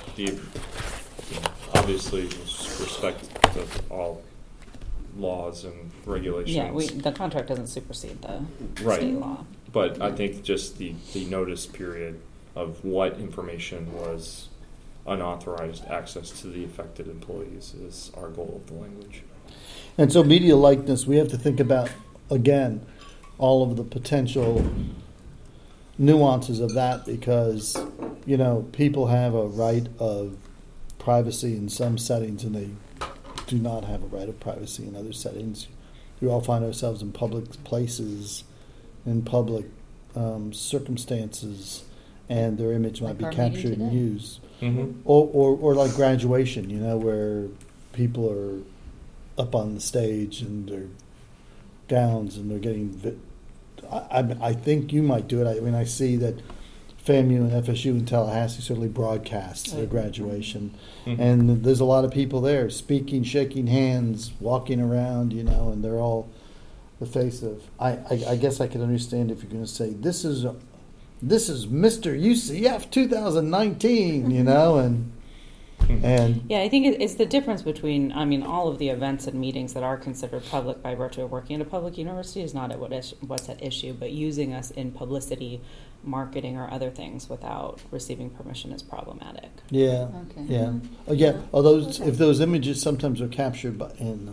obviously with respect to all laws and regulations. Yeah, the contract doesn't supersede the Right. state law. But I think just the notice period of what information was unauthorized access to the affected employees is our goal of the language. And so media likeness, we have to think about, again, all of the potential nuances of that because, people have a right of privacy in some settings and they do not have a right of privacy in other settings. We all find ourselves in public places, in public circumstances, and their image might Like be our meeting captured and today. used. Mhm. Or like graduation, where people are up on the stage and their gowns and they're getting. I think you might do it. I mean, I see that FAMU and FSU and Tallahassee certainly broadcasts their graduation, Mhm. and there's a lot of people there speaking, shaking hands, walking around, and they're all the face of. I guess I could understand if you're going to say this is Mr. UCF 2019, and Yeah, I think it's the difference between, all of the events and meetings that are considered public by virtue of working at a public university is not what's at issue, but using us in publicity, marketing, or other things without receiving permission is problematic. yeah, Okay. yeah, yeah. Although if those images sometimes are captured in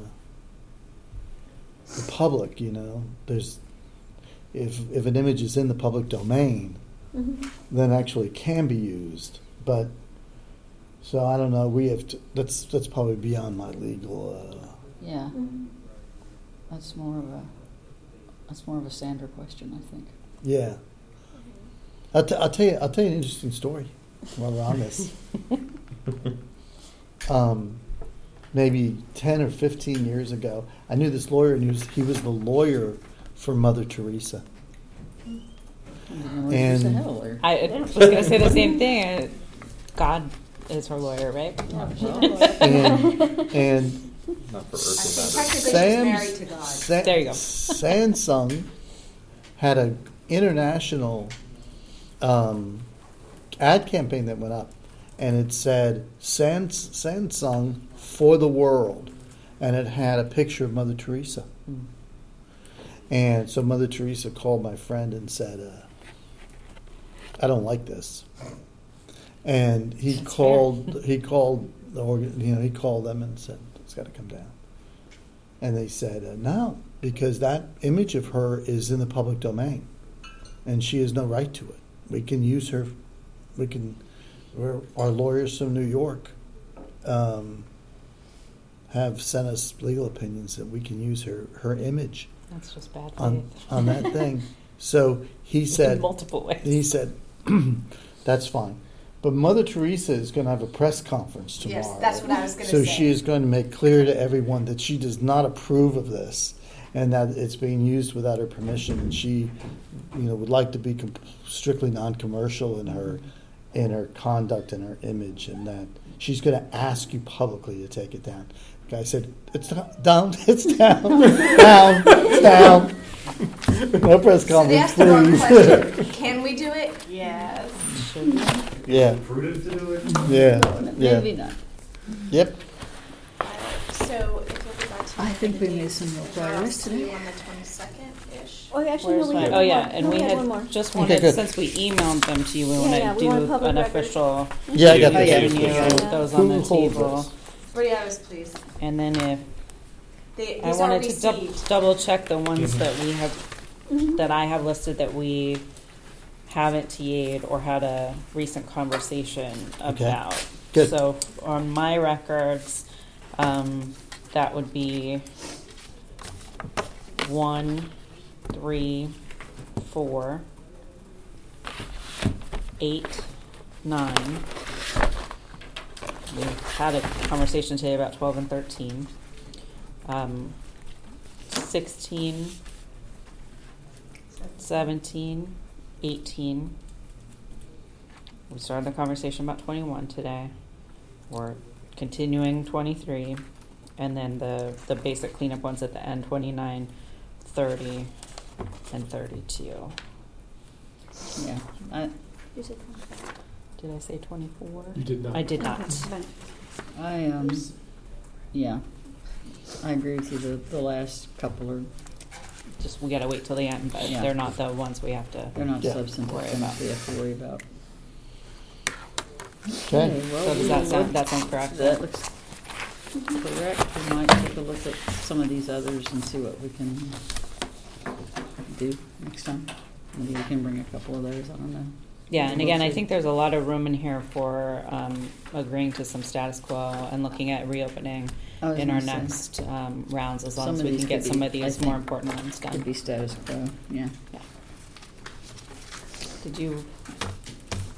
the public, there's if an image is in the public domain, then actually it can be used, but. So I don't know. We have to. That's probably beyond my legal. Yeah. That's more of a Sandra question, I think. Yeah. I'll tell you an interesting story while we're on this. Maybe 10 or 15 years ago, I knew this lawyer, and he was the lawyer for Mother Teresa. And I was going to say the same thing. God is her lawyer, right? and Not for Technically, Earth she's married to God. There you go. Samsung had an international ad campaign that went up, and it said Samsung for the world, and it had a picture of Mother Teresa. And so Mother Teresa called my friend and said, I don't like this. And he called them and said, it's got to come down. And they said, no, because that image of her is in the public domain, and she has no right to it. We can use her. Our lawyers from New York have sent us legal opinions that we can use her image. That's just bad on faith. that thing. So he said, in multiple ways. He said, that's fine. But Mother Teresa is going to have a press conference tomorrow. Yes, that's what I was going to So say. she is going to make clear to everyone that she does not approve of this, and that it's being used without her permission. And she, would like to be strictly non-commercial in her conduct and her image, and that she's going to ask you publicly to take it down. The guy said, "It's down. It's down. Down. It's down." No press So they conference, asked the wrong please. question. Can we do it? Yes. Yeah. Prudent to do it? Yeah. Maybe not. Yep. So if you'll go back to I think we made some real progress see you today. on the 22nd-ish. Oh, actually, no, we had Oh, one yeah, more. and No, we one more. had just Okay, wanted, good. since we emailed them to you, we Yeah, want yeah, to we want a do public an record. official Yeah, I got Oh, yeah. this. reunion Yeah. with those on the Who holds table. this? Brianna was pleased. And then if, These I are wanted to received. double check the ones that we have, that I have listed that we haven't TA'd or had a recent conversation Okay. about. Good. So on my records, that would be 1, 3, 4, 8, 9. We had a conversation today about 12 and 13. 16, 17, 18. We started the conversation about 21 today. We're continuing 23. And then the basic cleanup ones at the end, 29, 30, and 32. Yeah. You said Did I say 24? You did not. I did not. fine. Yeah. I agree with you. The last couple are, Just, we gotta wait till the end, but Yeah. they're not the ones we have to. they're not Yeah. substantive Worry things about. we have to worry about. Okay. well, So does that sound correct? That looks correct. We might take a look at some of these others and see what we can do next time. Maybe we can bring a couple of those, I don't know. Yeah, and again, I We'll see. think there's a lot of room in here for agreeing to some status quo and looking at reopening I was in our gonna say, next rounds, as long Some as of we these can get could some be- of I these think more important ones Could done. be status quo, yeah. Did you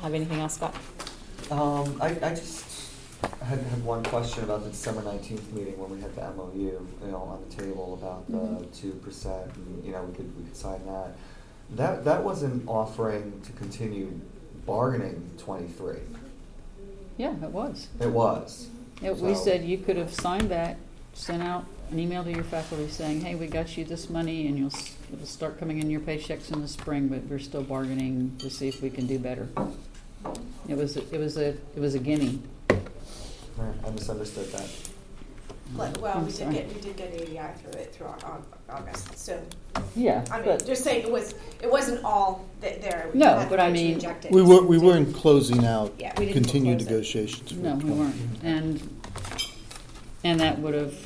Have anything else, Scott? I just had one question about the December 19th meeting when we had the MOU, on the table about the 2%, and, we could sign that. That wasn't offering to continue bargaining 23. Yeah, it was. It was. We said you could have signed that, sent out an email to your faculty saying, hey, we got you this money and it'll start coming in your paychecks in the spring, but we're still bargaining to see if we can do better. It was a gimme. I misunderstood that. Well, we did get ADI through August, so. Yeah, I mean, but just saying it wasn't all there. We No, had but to I mean- inject it. We weren't closing out Yeah, we didn't continued close it. negotiations. for no, we 20. weren't. And that would have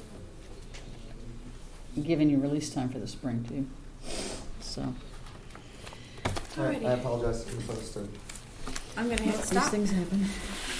given you release time for the spring too. So I apologize if you misunderstood. I'm gonna hit these stop. things happen.